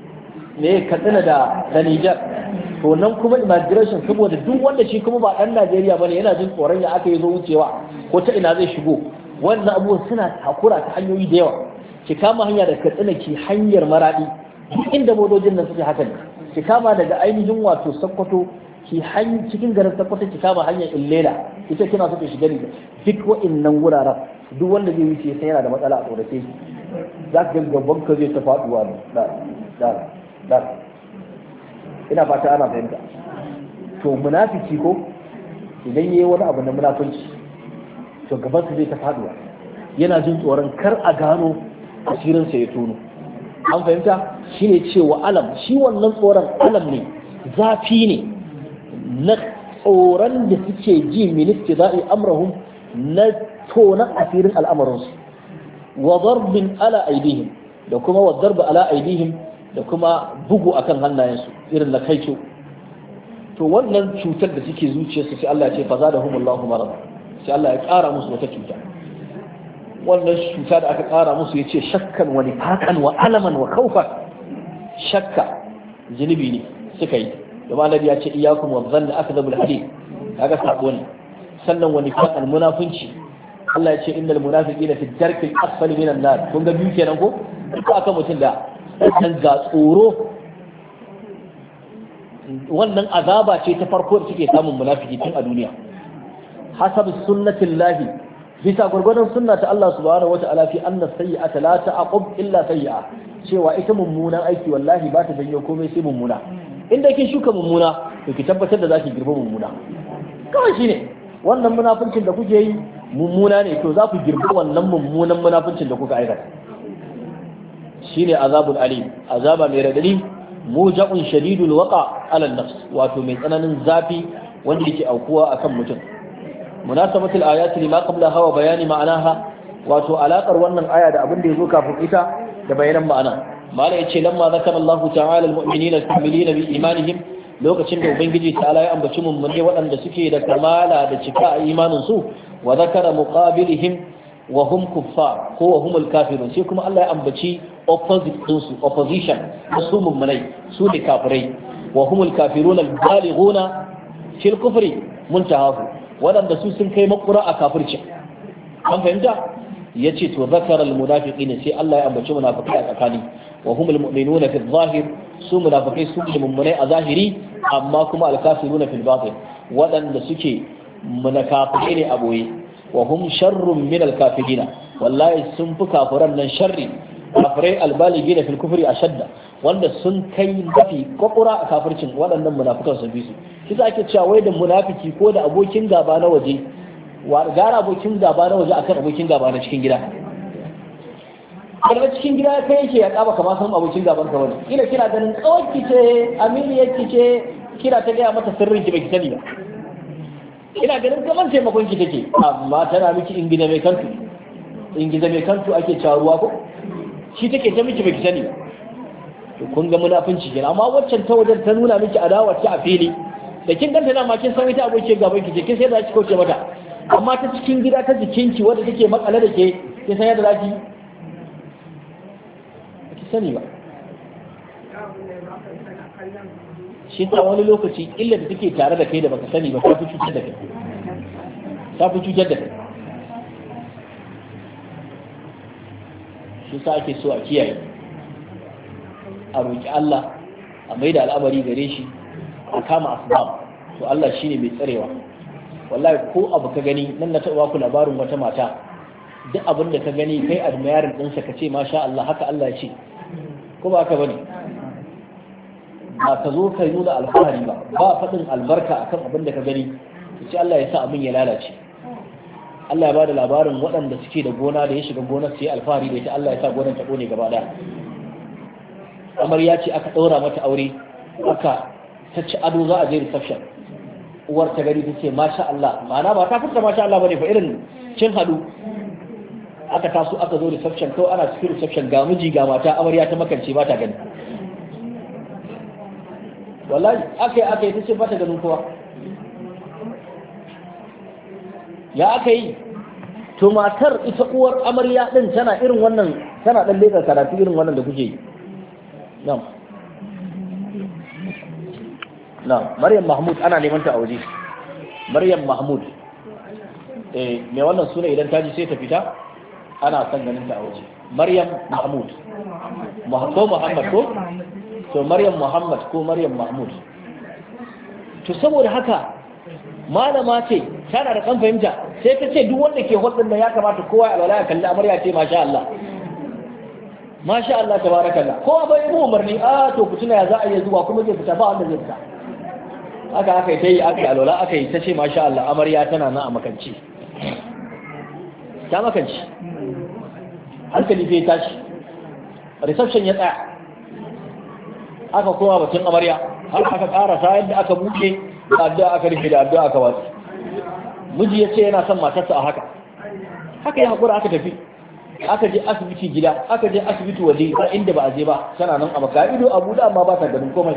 ne Katsina da Niger to nan kuma immigration saboda duk wanda shi kuma ba dan Najeriya bane yana jin tsoron ya aka yi zo wucewa ko ta ina zai shigo wannan abubuwan suna takura ta hanyoyi da yawa ki kama hanya da Katsina ki hanyar Maradi duk inda modojin nan suke haka ne ki kama daga ainihin wato Sokoto ki cikin garin Sokoto ki kama hanyar Illela ita kina so ki shiga ne duk wa'annan wuraren duk wanda zai wuce sai yana da matsala a tsorace shi za ka ga gaban ka zai ta faduwa ne da ina fata ana fahimta to munafiki ko idan yayi wani abu na munafunci to gaban sa zai ta faduwa yana jin tsoron kar a gano asirin sa ya tono an fahimta shine cewa alam shi wannan tsoron alam ne zafi ne na tsoron da suke ji min istida'i amrahum na tona asirin al'amarinsu wa darbin ala aidihim da kuma wa darba ala aidihim da kuma bugu akan hannayensu irin na kaico to wannan cutar da suke zuciyarsu sai Allah ya ce faza da humullahu marad sai Allah ya ƙara musu wata cuta wannan cuta da aka ƙara musu ya ce shakkan wa nifaqan wa alaman wa khawfan shakka zunubi ne suka yi kuma Allah ya ce iyyakum wa dhanna akdhabul hadith kaga sabo ne sannan wa nifaqan munafunci Allah ya ce innal munafiqina fi darkil asfali minan nar kun ga biyu kenan ko ko aka mutun da kan ga tsoro wannan azaba ce ta farko da suke samun munafiki tun a duniya hasab sunnatillahi bisa gurgurdan sunna ta Allah subhanahu wataala fi anna sayyi'ata la ta'qub illa sayyi'a cewa ita mummunan aiki wallahi ba ta janyo komai sai mummuna inda kin shuka mummuna to ki tabbatar da zaki girba mummuna kawai shine wannan munafincin da kuke yi mummuna ne to za ku girbi wannan mummunan munafincin da kuka aikata shine azabul alim azaba mai radadi muja'un shadidul waqa ala nafs wato mai tsananin zafi wanda yake aukuwa akan mutum munasabatul ayati lima qablaha wa bayani ma'anaha wato alakar wannan aya da abin da yazo kafin ita da bayanan ma'ana mala yace lamma zakara Allah ta'ala almu'minina al-kamilina bi imanihim lokacin da ubangiji ta'ala ya ambaci mummune waɗanda suke da kamala da cika a imanin su wa zakara muqabilihim wa hum kuffar ko wa humul kafirun sai kuma Allah ya ambaci opposite din su opposition su mummunai su ne kafirai wa humul kafirun al-balighuna fil kufri muntahahu waɗanda su sun kai makura a kafirci an fahimta yace to zakara al-munafiqina sai Allah ya ambaci munafikai a tsakani wa humul mu'minuna fi adh-dhahir su munafikai su ne mummunai a zahiri amma kuma al-kafiruna fil batin waɗanda suke munafiki ne a boye wa hum sharrun min al-kafirina wallahi sun fi kafiran nan sharri kafirai al-baligina fil kufri ashadda wanda sun kai mafi kokura a kafircin waɗannan munafikan sun bi su kisa ake cewa wai da munafiki ko da abokin gaba na waje wa gara abokin gaba na waje akan abokin gaba na cikin gida daga cikin gida kai yake ya kaba kamar san abokin gaban ka wani kila kina ganin kawai ce aminiyar ce kira ta gaya mata sirrin ki baki sani ba ina ganin kamar taimakon ki take amma tana miki ingida mai kantu ake cewa ruwa ko shi take ta miki baki sani ba to kun ga munafinci kenan amma waccan ta wajen ta nuna miki adawa ta a fili da kin ganta na ma kin san ita abokin gaban ki ce kin sai da ki kauce mata amma ta cikin gida ta jikinki wanda take makale da ke kin san yadda zaki ki sani ba shi ta wani lokaci illa da take tare da kai da baka sani ba ta fi cutar da kai shi sa ake so a kiyaye a roƙi Allah a mai da al'amari gare shi a kama asbab to Allah shine mai tsarewa wallahi ko abu ka gani nan na taɓa ku labarin wata mata duk abin da ka gani kai admiring ɗinsa ka ce masha Allah haka Allah ya ce ko ba ka bane ba ka zo ka nuna alfahari ba faɗin albarka akan abin da ka gani ce Allah ya sa abin ya lalace Allah ya bada labarin waɗanda suke da gona da ya shiga gonar su yi alfahari da ita Allah ya sa gonar ta ƙone gaba ɗaya kamar ya ce aka ɗaura mata aure aka ta ci ado za a je reception uwar ta gari ta ce masha Allah ma'ana ba ta fita masha Allah bane fa irin cin hadu aka taso aka zo reception kawai ana cikin reception ga miji ga mata amarya ta makance ba ta gani wallahi aka yi ta ce ba ta ganin kowa ya aka yi to matar ita uwar amarya din tana irin wannan tana dan leka karatu irin wannan da kuke yi na'am na Maryam Mahmud ana neman ta a waje. Maryam Mahmud me wannan suna idan ta ji sai ta fita ana son ganin ta a waje. Maryam Mahmud ko Muhammad ko to Maryam Muhammad ko Maryam Mahmud. To saboda haka malama ce tana da kan fahimta sai ta ce duk wanda ke hudun da ya kamata kowa ya alwala ya kalli amarya ce masha Allah masha Allah tabarakallah kowa bai yi umarni to ku tuna ya za a yi zuwa kuma zai fita ba wanda zai fita aka yi aka yi alwala aka yi ta ce masha Allah amarya tana nan a makanci ta makanci hankali bai tashi reception ya tsaya aka koma batun amarya har aka karasa yadda aka buɗe da addu'a aka rufe da addu'a aka watsi miji ya ce yana son matarsa a haka ya haƙura aka tafi aka je asibiti gida aka je asibiti waje ba inda ba a je ba tana nan a maka ido abu da amma ba ta ganin komai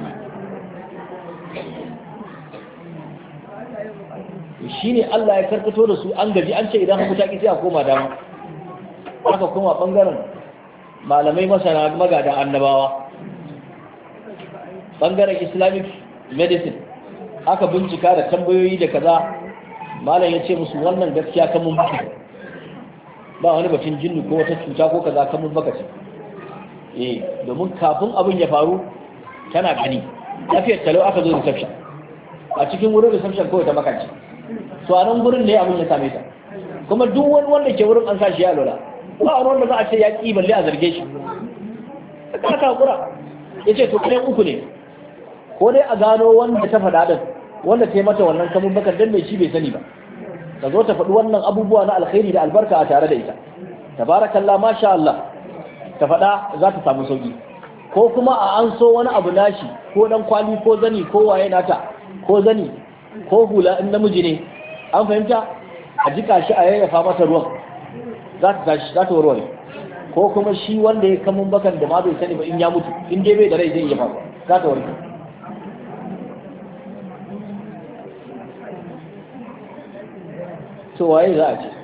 shine Allah ya karkato da su an gaji an ce idan haku ta ki sai a koma dama aka koma bangaren malamai masana magada annabawa bangaren Islamic medicine aka bincika da tambayoyi da kaza malam ya ce musu wannan gaskiya kan mun baka ba wani batun jinni ko wata cuta ko kaza kan mun baka ce domin kafin abin ya faru tana gani lafiyar talau aka zo reception a cikin wurin reception kawai ta makance to a nan gurin ne abin ya same ta kuma duk wani wanda ke wurin an sa shi ya lola ba wani wanda za a ce ya ƙi balle a zarge shi aka hakura ya ce to ɗayan uku ne ko dai a gano wanda ta faɗa din wanda ta yi mata wannan kamun bakar dan mai shi bai sani ba ta zo ta faɗi wannan abubuwa na alkhairi da albarka a tare da ita tabarakallah masha Allah ta faɗa za ta samu sauki ko kuma a an so wani abu nashi ko dan kwali ko zani ko waye nata ko zani ko hula in namiji ne an fahimta a jika shi a yayyafa masa ruwan za ta tashi za ta warware ko kuma shi wanda ya kamun bakan da ma bai sani ba in ya mutu in dai bai da rai zai iya faruwa za ta warke to waye za a ce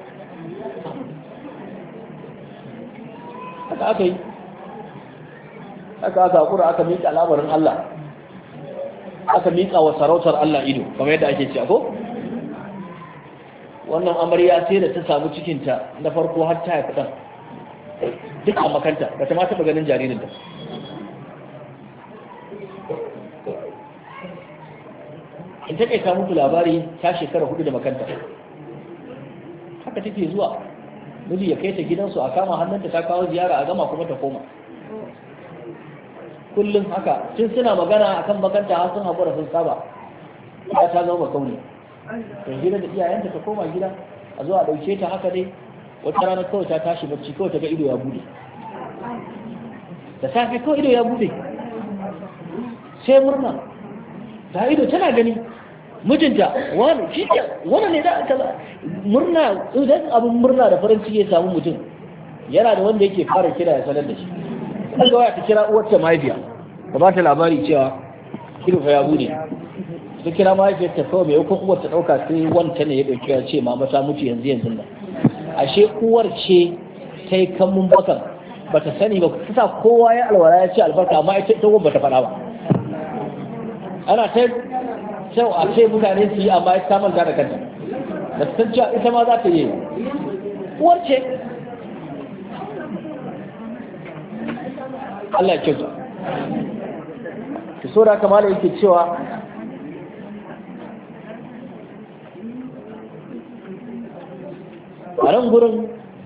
haka aka yi aka hakura aka miƙa labarin Allah aka miƙa wa sarautar Allah ido kamar yadda ake cewa ko wannan amarya sai da ta samu cikinta na farko har ta haifi ɗan duk a makanta ba ta ma taɓa ganin jaririn da in ta kai muku labari ta shekara 4 da makanta haka take zuwa miji ya kai ta gidansu a kama hannunta ta kawo ziyara a gama kuma ta koma kullum haka tun suna magana akan bakanta har sun haƙura sun saba ya ta zama kauni ta gida da iyayenta ta koma gida a zo a ɗauke ta haka dai wata rana kawai ta tashi bacci kawai ta ga ido ya bude da safe kawai ido ya bude sai murna ta ido tana gani mijinta wani shi wani ne da aka murna idan abin murna da farin ciki ya samu mutum yana da wanda yake fara kira ya sanar da shi kuma ga waya ta kira uwarta mahaifiya ta ba ta labari cewa ido fa ya bude ta kira mahaifiyar ta kawai mai yakon uwar ta dauka sai wanta ne ya dauki ya ce mama ta mutu yanzu nan ashe uwar ce ta yi kammun bakan bata sani ba ta sa kowa ya alwala ya ce albarka amma ita ta bata faɗa ba ana ta sau a ce mutane su yi amma ya manta da kanta da san cewa ita ma za ta yi uwar ce Allah ya kyauta ki so da kamar yake cewa a nan gurin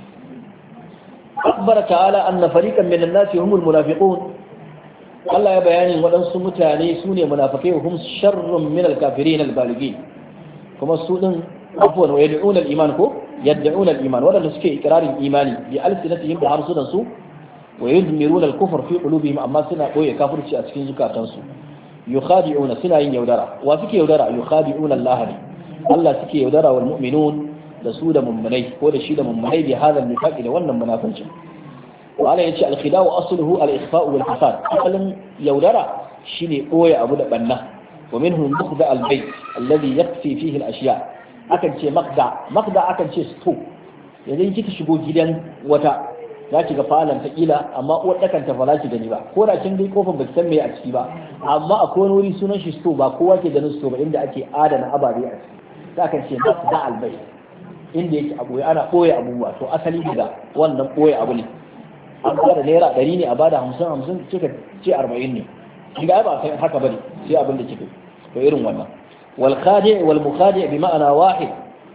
akbar ta'ala anna fariqan min an-nasi humul munafiqun Allah ya bayanin waɗansu mutane su ne munafikai hum sharrun min al-kafirin al-balighin kuma su din afwan wa yad'una al-iman ko yad'una al-iman wadanda suke ikrarin imani bi alsinatihim da harsunan su wa yudmiruna al-kufr fi qulubihim amma suna boye kafirci a cikin zukatansu yukhadi'una suna yin yaudara wa suke yaudara yukhadi'una Allah ne Allah suke yaudara wal mu'minun da su da mummunai ko da shi da mummunai bi hadal nifaqi da wannan munafincin wala yace al-khida'u asluhu al-ikhfa'u wal fasad asalin yaudara shine boye abu da banna wa minhu mukhda al-bayt alladhi yakfi fihi al-ashya akan ce makda akan ce sto yanzu kika shigo gidan wata za ki ga falon ta kila amma uwar dakan ta fara ki gani ba ko da kin dai kofar ba ki san me a ciki ba amma akwai wani wuri sunan shi sto ba kowa ke ganin sto ba inda ake adana ababe a ciki za ka ce nasu da albai inda yake a boye ana boye abubuwa to asali daga wannan boye abu ne an bada naira 100 ne a bada 50 kika ce 40 ne kin ga ba sai haka bane sai abin da kike to irin wannan wal khadi' wal mukhadi' bi ma'ana wahid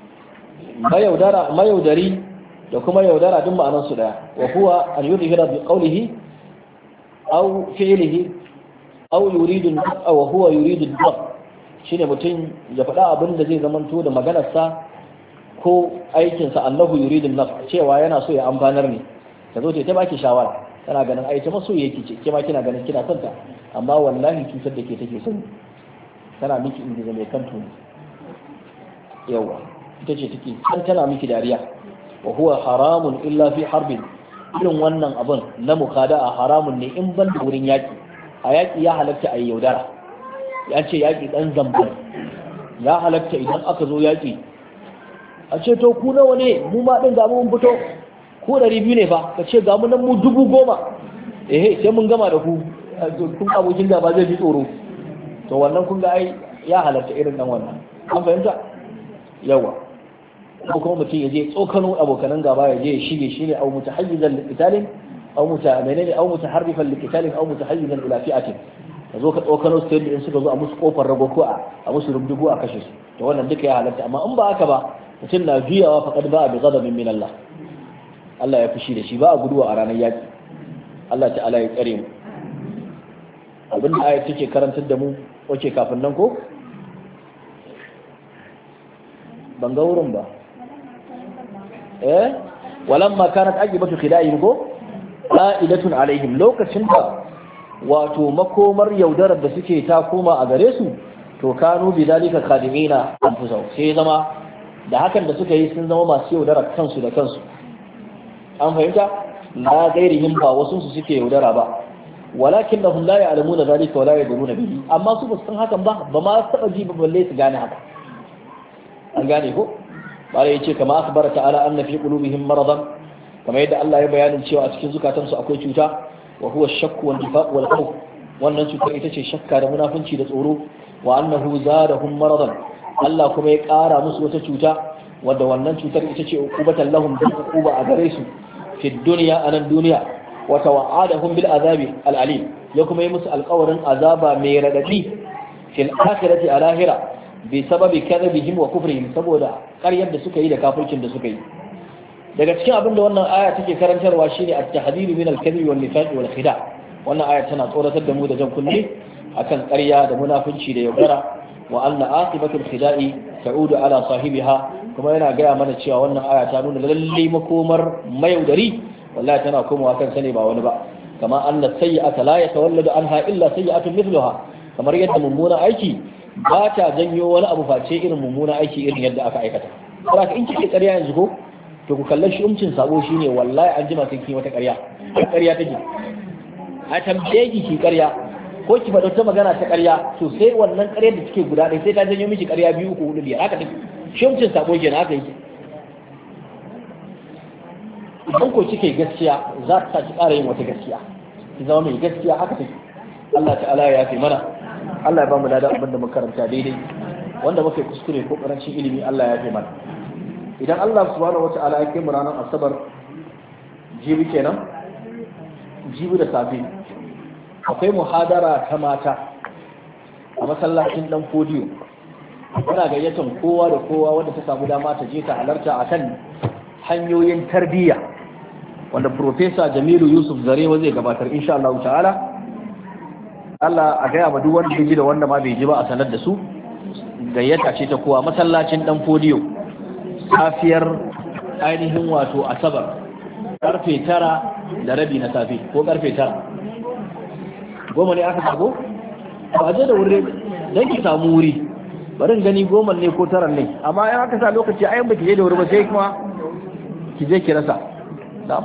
mayaudari da kuma yaudara duk ma'anar su daya wa huwa an yudhira bi qawlihi aw fi'lihi aw yuridu wa huwa yuridu ad shine mutum ya faɗa abin da zai zamanto da maganarsa ko aikinsa Allahu yuridu an cewa yana so ya amfanar ne ta zo ta baki shawara tana ganin ai ta maso yake ce ke ma kina ganin kina son ta amma wallahi cutar da ke take son tana miki inda mai kanto yawa ita ce take san tana miki dariya wa huwa haramun illa fi harbin irin wannan abun na mukada'a haramun ne in ban da wurin yaki a yaki ya halatta a yaudara ya ce yaki dan zambar ya halatta idan aka zo yaki a ce to ku nawa ne mu ma din ga mun fito ku 200 ne fa ka ce ga mu nan mu 10,000 sai mun gama da ku kun abokin gaba zai ji tsoro to wannan kun ga ai ya halatta irin dan wannan an fahimta yawa ko kuma mutum ya je tsokano abokanan gaba ya je ya shige shine au mutahayyizan liqitalin au mutaharrifan liqitalin au mutahayyizan ila fi'atin ka zo ka tsokano su yadda in suka zo a musu kofar rago ko a musu rubdugu a kashe su to wannan duka ya halatta amma in ba haka ba mutum na juyawa faqad ba'a bi ghadabin min Allah Allah ya fushi da shi ba a guduwa a ranar yaki Allah ta'ala ya tsare mu abin da ayat take karantar da mu wace kafin nan ko ban ga wurin ba walamma kanat aqibatu khida'ihim ko qa'idatun alaihim lokacin da wato makomar yaudarar da suke ta koma a gare su to kanu bidalika khadimina anfusahum sai zama da hakan da suka yi sun zama masu yaudarar kansu da kansu an fahimta la gairihim ba wasu su suke yaudara ba walakin da la ya'lamuna zalika wala yadruna bihi amma su ba san hakan ba ma taba ji ba balle su gane haka an gane ko bare yace kama akhbara ta'ala anna fi qulubihim maradan kamar yadda Allah ya bayanin cewa a cikin zukatansu akwai cuta wa huwa ash-shakk wal nifaq wal khawf wannan cutar ita ce shakka da munafunci da tsoro wa annahu zadahum maradan Allah kuma ya ƙara musu wata cuta wadda wannan cutar ita ce uqubatan lahum bil uquba a gare su fi dunya anan duniya wa tawa'adahum bil azabi al alim ya kuma yi musu alƙawarin azaba mai radadi fil akhirati a lahira bi sababi kadhibihim wa kufrihim saboda ƙaryar da suka yi da kafircin da suka yi daga cikin abin da wannan aya take karantarwa shine at-tahdhir min al-kadhib wal nifaq wal khida' wannan aya tana tsoratar da mu da jan kunne akan ƙarya da munafunci da yaudara wa anna aqibatul khida'i ta'udu ala sahibiha kuma yana gaya mana cewa wannan aya ta nuna lalle makomar mayaudari wallahi tana komawa kan sane ba wani ba kama anna sayyi'ata la yatawalladu anha illa sayyi'atun mithluha kamar yadda mummuna aiki ba ta janyo wani abu face irin mummuna aiki irin yadda aka aikata saboda in kike ƙarya yanzu ko to ku kallon shi sabo shine wallahi an jima sai ki wata ƙarya take a tambaye ki ƙarya ko ki faɗa ta magana ta ƙarya to sai wannan ƙaryar da take guda ɗaya sai ta janyo miki ƙarya 2 3 4 5 haka take shimcin sabo kenan haka yake idan ko kike gaskiya za ta ci ƙara yin wata gaskiya ki zama mai gaskiya haka take Allah ta'ala ya yafe mana Allah ya ba mu ladan abin da muka karanta daidai wanda muke kuskure ko karancin ilimi Allah ya yafe mana idan Allah subhanahu wata'ala ya kai mu ranar asabar jibi kenan jibi da safe akwai muhadara ta mata a masallacin dan fodiyo muna gayyatar kowa da kowa wanda ta samu dama ta je ta halarta akan hanyoyin tarbiyya wanda Professor Jamilu Yusuf Zarewa zai gabatar insha Allah ta'ala Allah a gaya ma duk wanda ya ji da wanda ma bai ji ba a sanar da su gayyata ce ta kowa masallacin dan fodiyo safiyar ainihin wato asabar karfe 9:30 na safe ko karfe 9 goma ne aka sabo ba je da wuri don ki samu wuri barin gani 10 ne ko 9 ne amma in aka sa lokaci ayin baki je da wuri ba sai kuma ki je ki rasa da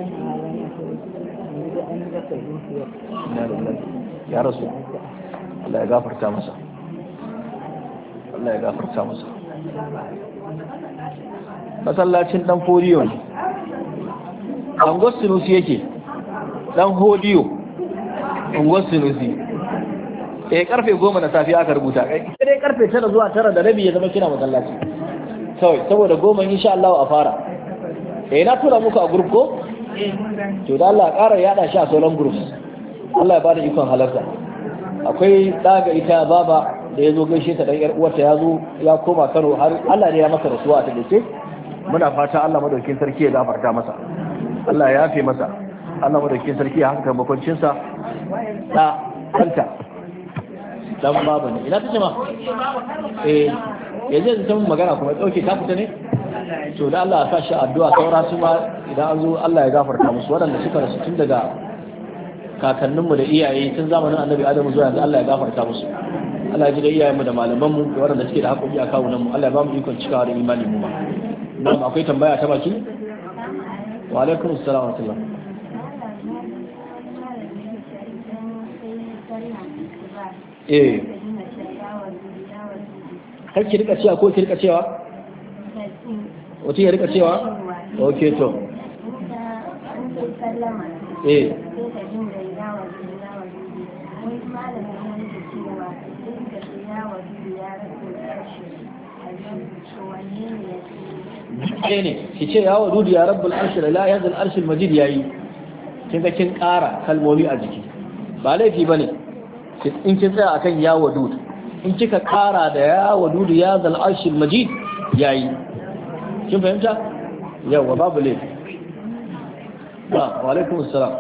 ya rasu Allah ya gafarta masa, Allah ya gafarta masa. Masallacin dan Hodiyo ne, Angos Sinusi yake, dan Hodiyo Angos Sinusi. Karfe 10 na safiya aka rubuta, dai karfe 9 zuwa 9 da rabi ya zama kina masallaci kawai, saboda 10 insha Allah a fara. Na tura muku a group ko? To da Allah ƙara yada shi a sauran groups. Allah ya bada ikon halarta. Akwai daga ita baba da ya zo gaishe ta dan yar uwarta ya zo ya koma Kano, har Allah ne ya masa rasuwa a take. Muna fata Allah madaukakin sarki ya gafarta masa, Allah ya yafe masa, Allah madaukakin sarki ya haska makoncin sa. Da kanta dan baba ne, ina tace ma yanzu ta magana kuma dauke ta fita ne. To da Allah ya sa shi addu'a, saura su ma idan an zo Allah ya gafarta musu, waɗanda suka rasu tun daga kakanninmu da iyaye tun zamanin Annabi Adamu zuwa yanzu, Allah ya gafarta musu. Allah ya ji da iyayenmu da malamanmu da waɗanda suke da haƙoƙi a kawunanmu, Allah ya ba mu ikon cikawa da imani mu ma. Na'am, akwai tambaya ta baki? Wa alaikum assalam wa rahmatullah. Kar ki rika cewa ko ki rika cewa? Wace ya rika cewa? Okay to. Ne ki ce ya wadudu ya rabbul arshi la yazal arshil majid yayi, kin ga kin ƙara kalmomi a jiki, ba laifi bane in kin tsaya akan ya wadud, in kika ƙara da ya wadudu ya zal arshil majid yayi, kin fahimta? Yawa babu laifi. Wa alaikum assalam.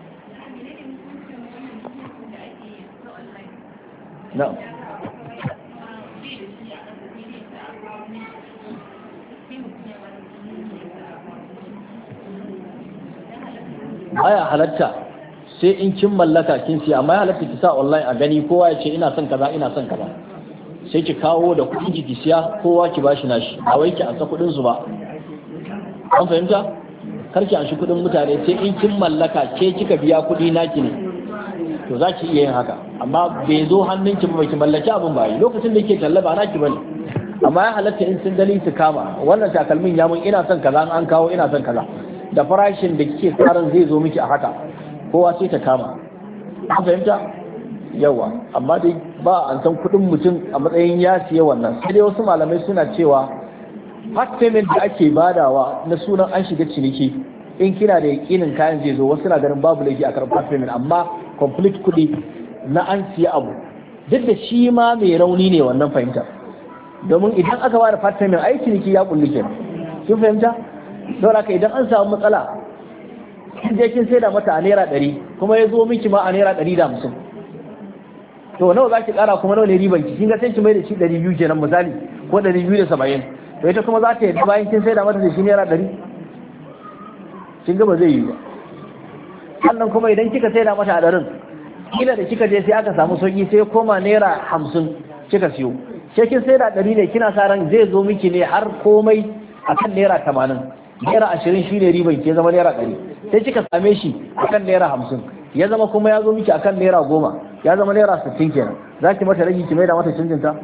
Na'am. Baya halatta sai in kin mallaka kin siya, amma ya halatta ki sa online a gani, kowa ya ce ina son kaza ina son kaza, sai ki kawo da kuɗin ki siya, kowa ki bashi nashi, a wai ki ansa kuɗin su ba. An fahimta? Kar ki anshi kuɗin mutane, sai in kin mallaka ke kika biya kuɗi naki ne, to za ki iya yin haka, amma bai zo hannun ki ba ki mallaki abin ba yi, lokacin da ke tallaba naki bane. Amma ya halatta in sun gani su kama, wannan takalmin ya mun ina son kaza, an kawo ina son kaza, da farashin da kike tsarin zai zo miki a haka, kowa sai ta kama. An fahimta? Yawa, amma dai ba an san kuɗin mutum a matsayin ya siya wannan. Sai dai wasu malamai suna cewa part payment da ake badawa na sunan an shiga ciniki, in kina da yakinin kayan zai zo, wasu na ganin babu laifi a karɓar part payment, amma complete kuɗi na an siya abu, duk da shi ma mai rauni ne wannan fahimta, domin idan aka bada part payment ai ciniki ya kulli kenan. Kin fahimta? Don haka idan an samu matsala, kin je kin saida mata a naira 100 kuma ya zo miki ma a naira 150, to nawa za ki kara kuma nawa ne riban ki? Kin ga sai ki mai da shi 200 kenan misali, ko 270, to ita kuma za ta yadda bayan kin saida mata da shi naira 100? Kin ga ba zai yi ba. Sannan kuma idan kika saida mata a 100, kila da kika je sai aka samu sauki sai koma naira 50 kika siyo, sai kin saida 100 ne, kina sa ran zai zo miki ne har komai akan naira 80, naira 20 shine riban ke zama naira 100, sai kika same shi akan naira 50, ya zama kuma ya zo miki akan naira 10, ya zama naira 60 kenan, zaki mata rage ki maida mata canjin ta?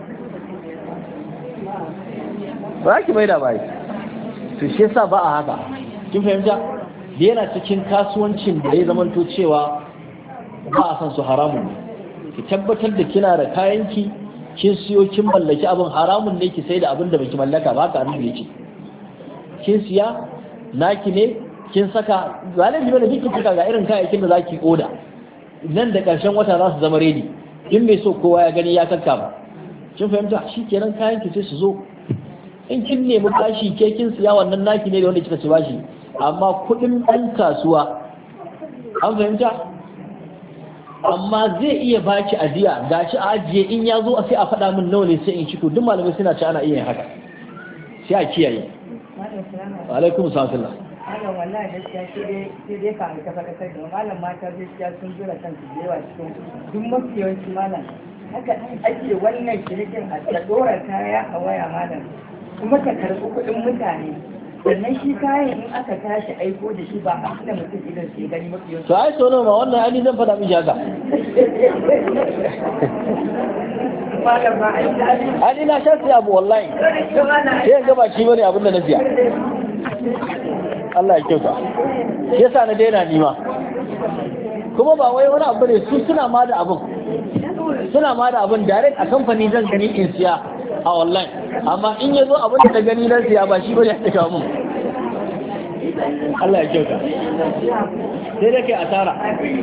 Ba ki maida ba. To shi yasa ba a haka, kin fahimta? Da yana cikin kasuwancin da ya zamanto cewa ba a san su haramun ne. Ki tabbatar da kina da kayanki, kin siyo kin mallaki abin, haramun ne ki sai da abin da baki mallaka ba, ka abin da yake. Kin siya naki ne, kin saka zalunci bane, kin saka ga irin kayayyakin da zaki oda, nan da karshen wata za su zama ready, in mai so kowa ya gani ya kakka ba. Kin fahimta? Shikenan kayan ki sai su zo. In kin nemi bashi ke kin siya, wannan naki ne da wanda kika ci bashi, amma kudin ɗan kasuwa, an fahimta? Amma zai iya baki ajiya, gashi a ajiye, in ya zo sai a faɗa min nawa ne sai in ciko. Duk malamai suna ci ana iya yin haka, sai a kiyaye. Wa alaikum salam. Malam wallahi gaskiya sai dai ka ta faɗa kai da malam mata gaskiya sun jira kansu da yawa cikin duk mafi yawanci malam haka ake wannan shirikin a dora kaya a waya malam, kuma ka karɓi kuɗin mutane, sannan shi kayan in aka tashi aiko da shi ba a da mutum idan sai gani mafi yawanci. To ai sono ma wannan ani zan faɗa miki haka. Ani na sha siya abu wallahi sai ga ba shi bane abin da na siya. Allah ya kyauta shi yasa na daina nima kuma ba wai wani abu ne su suna ma da abin direct a kamfani zan gani in siya a online amma in yazo abin da ta gani na siya ba shi bane ya kawo mun. Allah ya kyauta sai dai kai asara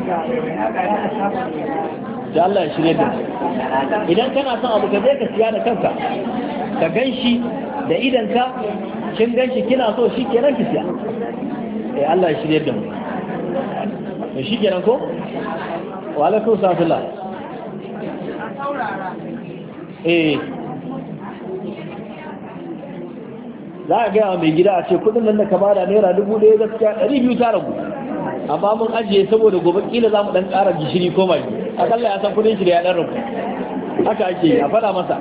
da Allah ya shirye da idan kana son abu ka je ka siya da kanka ka ganshi da idanka kin ganshi kina so shi kenan ki siya Allah ya shirye da mu to shi kenan ko wa alaikum salam za a gaya mai gida a ce kudin nan da ka bada naira 1000 gaskiya 200 ta ragu amma mun ajiye saboda gobe kila za mu dan ƙara gishiri ko mai akalla ya san kudin shi da ya dan ragu haka ake a fada masa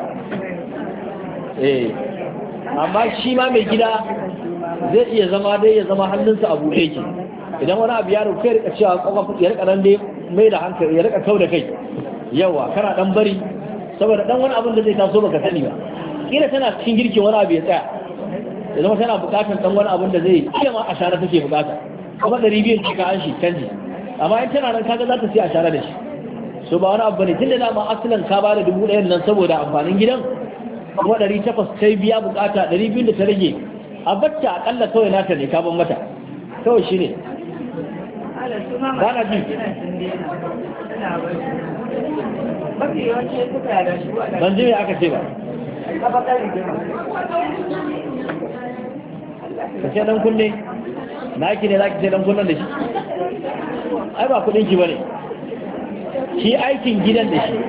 amma shi ma mai gida zai iya zama dai ya zama hannunsa a buɗe ki idan wani abu ya rufe ya rika cewa kwakwaf ya rika nan dai mai da hankali ya rika kau da kai yawa kana dan bari saboda dan wani abin da zai taso baka sani ba kila tana cikin girki wani abu ya tsaya ya zama tana bukatar dan wani abin da zai iya ma ashara take bukata kuma 200 ce ka an shi canji amma in tana nan kaga za ta sai ashara da shi so ba wani abu bane tunda dama asalan ka bada 1000 nan saboda amfanin gidan kuma 800 sai biya bukata 200 da ta rage a bacci akalla kawai nata ne ka ban mata kawai shine ba na ji ban ji me aka ce ba ka ce dan kunne na ki ne za ki ce dan kunnen da shi ai ba kudin ki bane shi aikin gidan da shi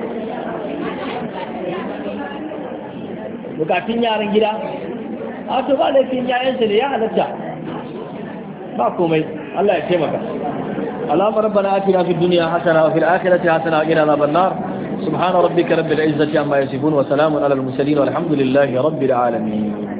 bukatun yaran gida a to ba laifin yayansa ne ya halatta ba komai Allah ya taimaka اللهم ربنا آتنا في الدنيا حسنة وفي الآخرة حسنة وقنا عذاب النار سبحان ربك رب العزة عما يصفون وسلام على المرسلين والحمد لله رب العالمين